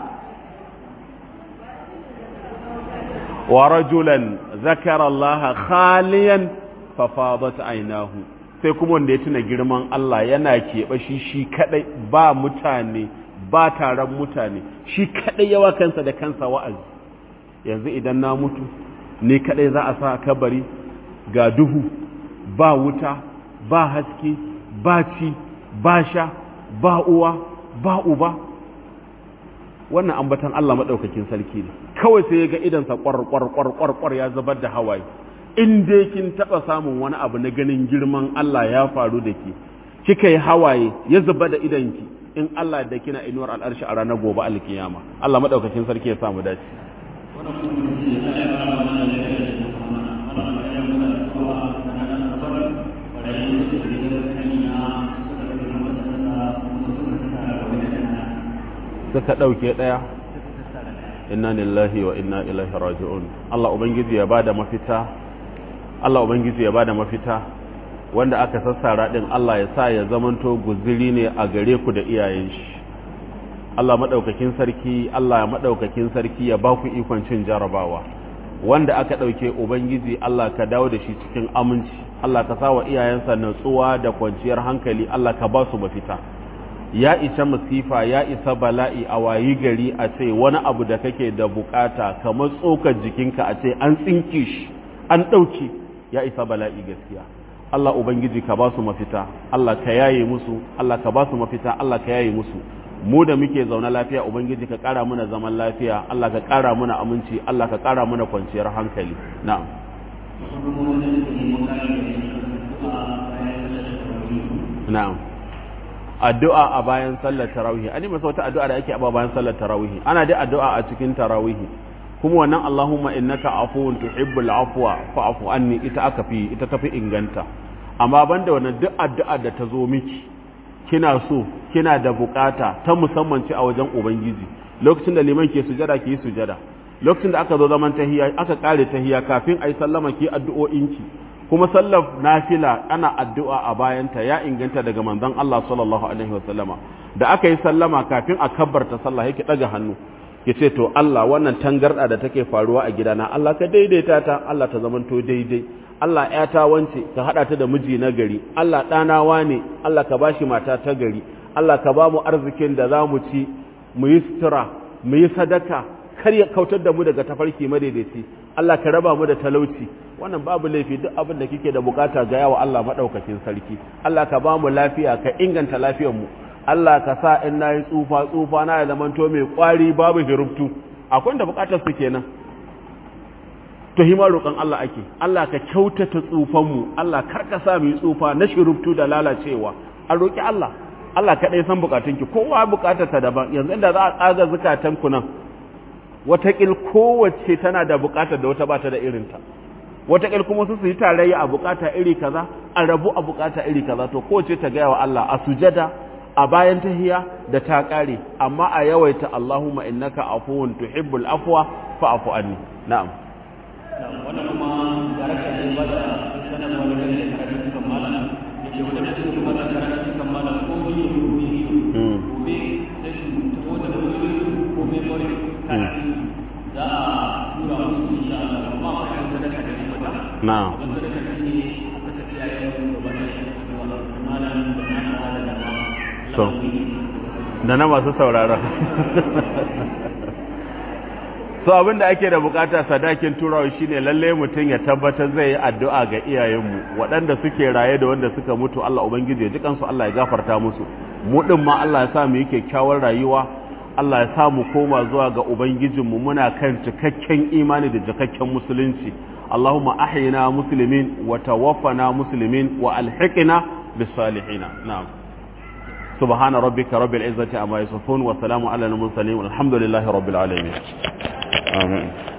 Speaker 1: wa rajulan zakara Allah khaliyan fa fadat aynahu sai kuma wanda ya tuna girman Allah yana keɓe shi kadai ba mutane ba taron mutane shi kadai yawa kansa da kansa wa'azi yanzu idan na mutu ni kadai za a sa kabari ga duhu ba wuta ba haske ba ci ba sha ba uwa ba uba wannan ambatan Allah madaukakin sarki ne kawai sai ya ga idansa kwar ya zubar da hawaye in dai kin taba samun wani abu na ganin girman Allah ya faru da ke kika yi hawaye ya zuba da idanki in Allah da kina inuwar al'arshi a ranar gobe alkiyama Allah madaukakin sarki ya samu dace suka ɗauke ɗaya inna lillahi wa inna ilaihi raji'un Allah ubangiji ya bada mafita Allah ubangiji ya bada mafita wanda aka sassara din Allah ya sa ya zamanto guzuri ne a gare ku da iyayen shi Allah madaukakin sarki ya ba ku ikon cin jarabawa wanda aka ɗauke ubangiji Allah ka dawo da shi cikin aminci Allah ka sa wa iyayensa natsuwa da kwanciyar hankali Allah ka ba su mafita ya isa masifa ya isa bala'i a wayi gari a ce wani abu da kake da bukata kamar tsokar jikinka a ce an tsinke shi an ɗauke ya isa bala'i gaskiya Allah ubangiji ka ba su mafita Allah ka yaye musu Allah ka ba su mafita Allah ka yaye musu mu da muke zaune lafiya ubangiji ka ƙara mana zaman lafiya Allah ka ƙara mana aminci Allah ka ƙara mana kwanciyar hankali na'am na'am addu'a a bayan sallar tarawih ani masa wata addu'a da ake a bayan sallar tarawih ana dai addu'a a cikin tarawih kuma wannan Allahumma innaka afuwun tuhibbul afwa fa'fu anni ita tafi inganta amma banda wannan duk addu'a da ta zo miki kina so kina da bukata ta musamman ce a wajen ubangiji lokacin da liman ke sujada ki sujada lokacin da aka zo zaman tahiyya aka kare tahiyya kafin ayi sallama ki addu'o'inki kuma sallar nafila ana addu'a a bayanta ya inganta daga manzon Allah sallallahu alaihi wasallama da aka yi sallama kafin a kabbarta sallah yake daga hannu yace to Allah wannan tangarda da take faruwa a gidana Allah ka daidaita ta Allah ta zamanto daidai Allah ƴata wance ka hada ta da miji na gari Allah ɗana wane Allah ka bashi mata ta gari Allah ka ba mu arzikin da za mu ci mu yi sutura mu yi sadaka kar ya kautar da mu daga tafarki madaidaici Allah ka raba mu da talauci wannan babu laifi duk abin da kike da bukata ga yawa Allah madaukakin sarki Allah ka ba mu lafiya ka inganta lafiyar mu Allah ka sa in nayi tsufa na ya zamanto mai kwari babu hirubtu akwai da bukatar su kenan to hima roƙon Allah ake Allah ka kyautata tsufan mu Allah kar ka sa mu yi tsufa na shirubtu da lalacewa a roki Allah Allah kadai san bukatunki kowa bukatar ta daban yanzu inda za a tsaga zakatan ku nan watakil kowace tana da bukatar da wata bata da irinta watakil kuma su yi tarayya a bukata iri kaza a rabu a bukata iri kaza to kowace ta gaya wa Allah a sujada a bayan tahiya da ta kare amma a yawaita Allahumma innaka afuwun tuhibbul afwa fa'fu anni na'am
Speaker 2: wannan kuma garaka ne ba da sanan wani da karatu kan malam yake wanda su kuma da karatu kan malam ko biyu gobe sai su tawo da ko me kore za a tura musu insha Allah kuma akwai sadaka da mata na'am sadaka ne aka tafi iyayen gaba da malam da
Speaker 3: so da na masu sauraron so abinda ake da bukata sadakin turawa shine lalle mutum ya tabbatar zai yi addu'a ga iyayenmu waɗanda suke raye da wanda suka mutu Allah ubangiji ya ji kansu Allah ya gafarta musu mu din ma Allah ya sa mu yi kyakkyawar rayuwa Allah ya sa mu koma zuwa ga ubangijinmu muna kan cikakken imani da cikakken musulunci Allahumma ahyina muslimin wa tawaffana muslimin wa alhiqna bis salihin na'am subhana rabbika rabbil izzati amma yasifun wa salamun ala al mursalin walhamdulillahi rabbil alamin amin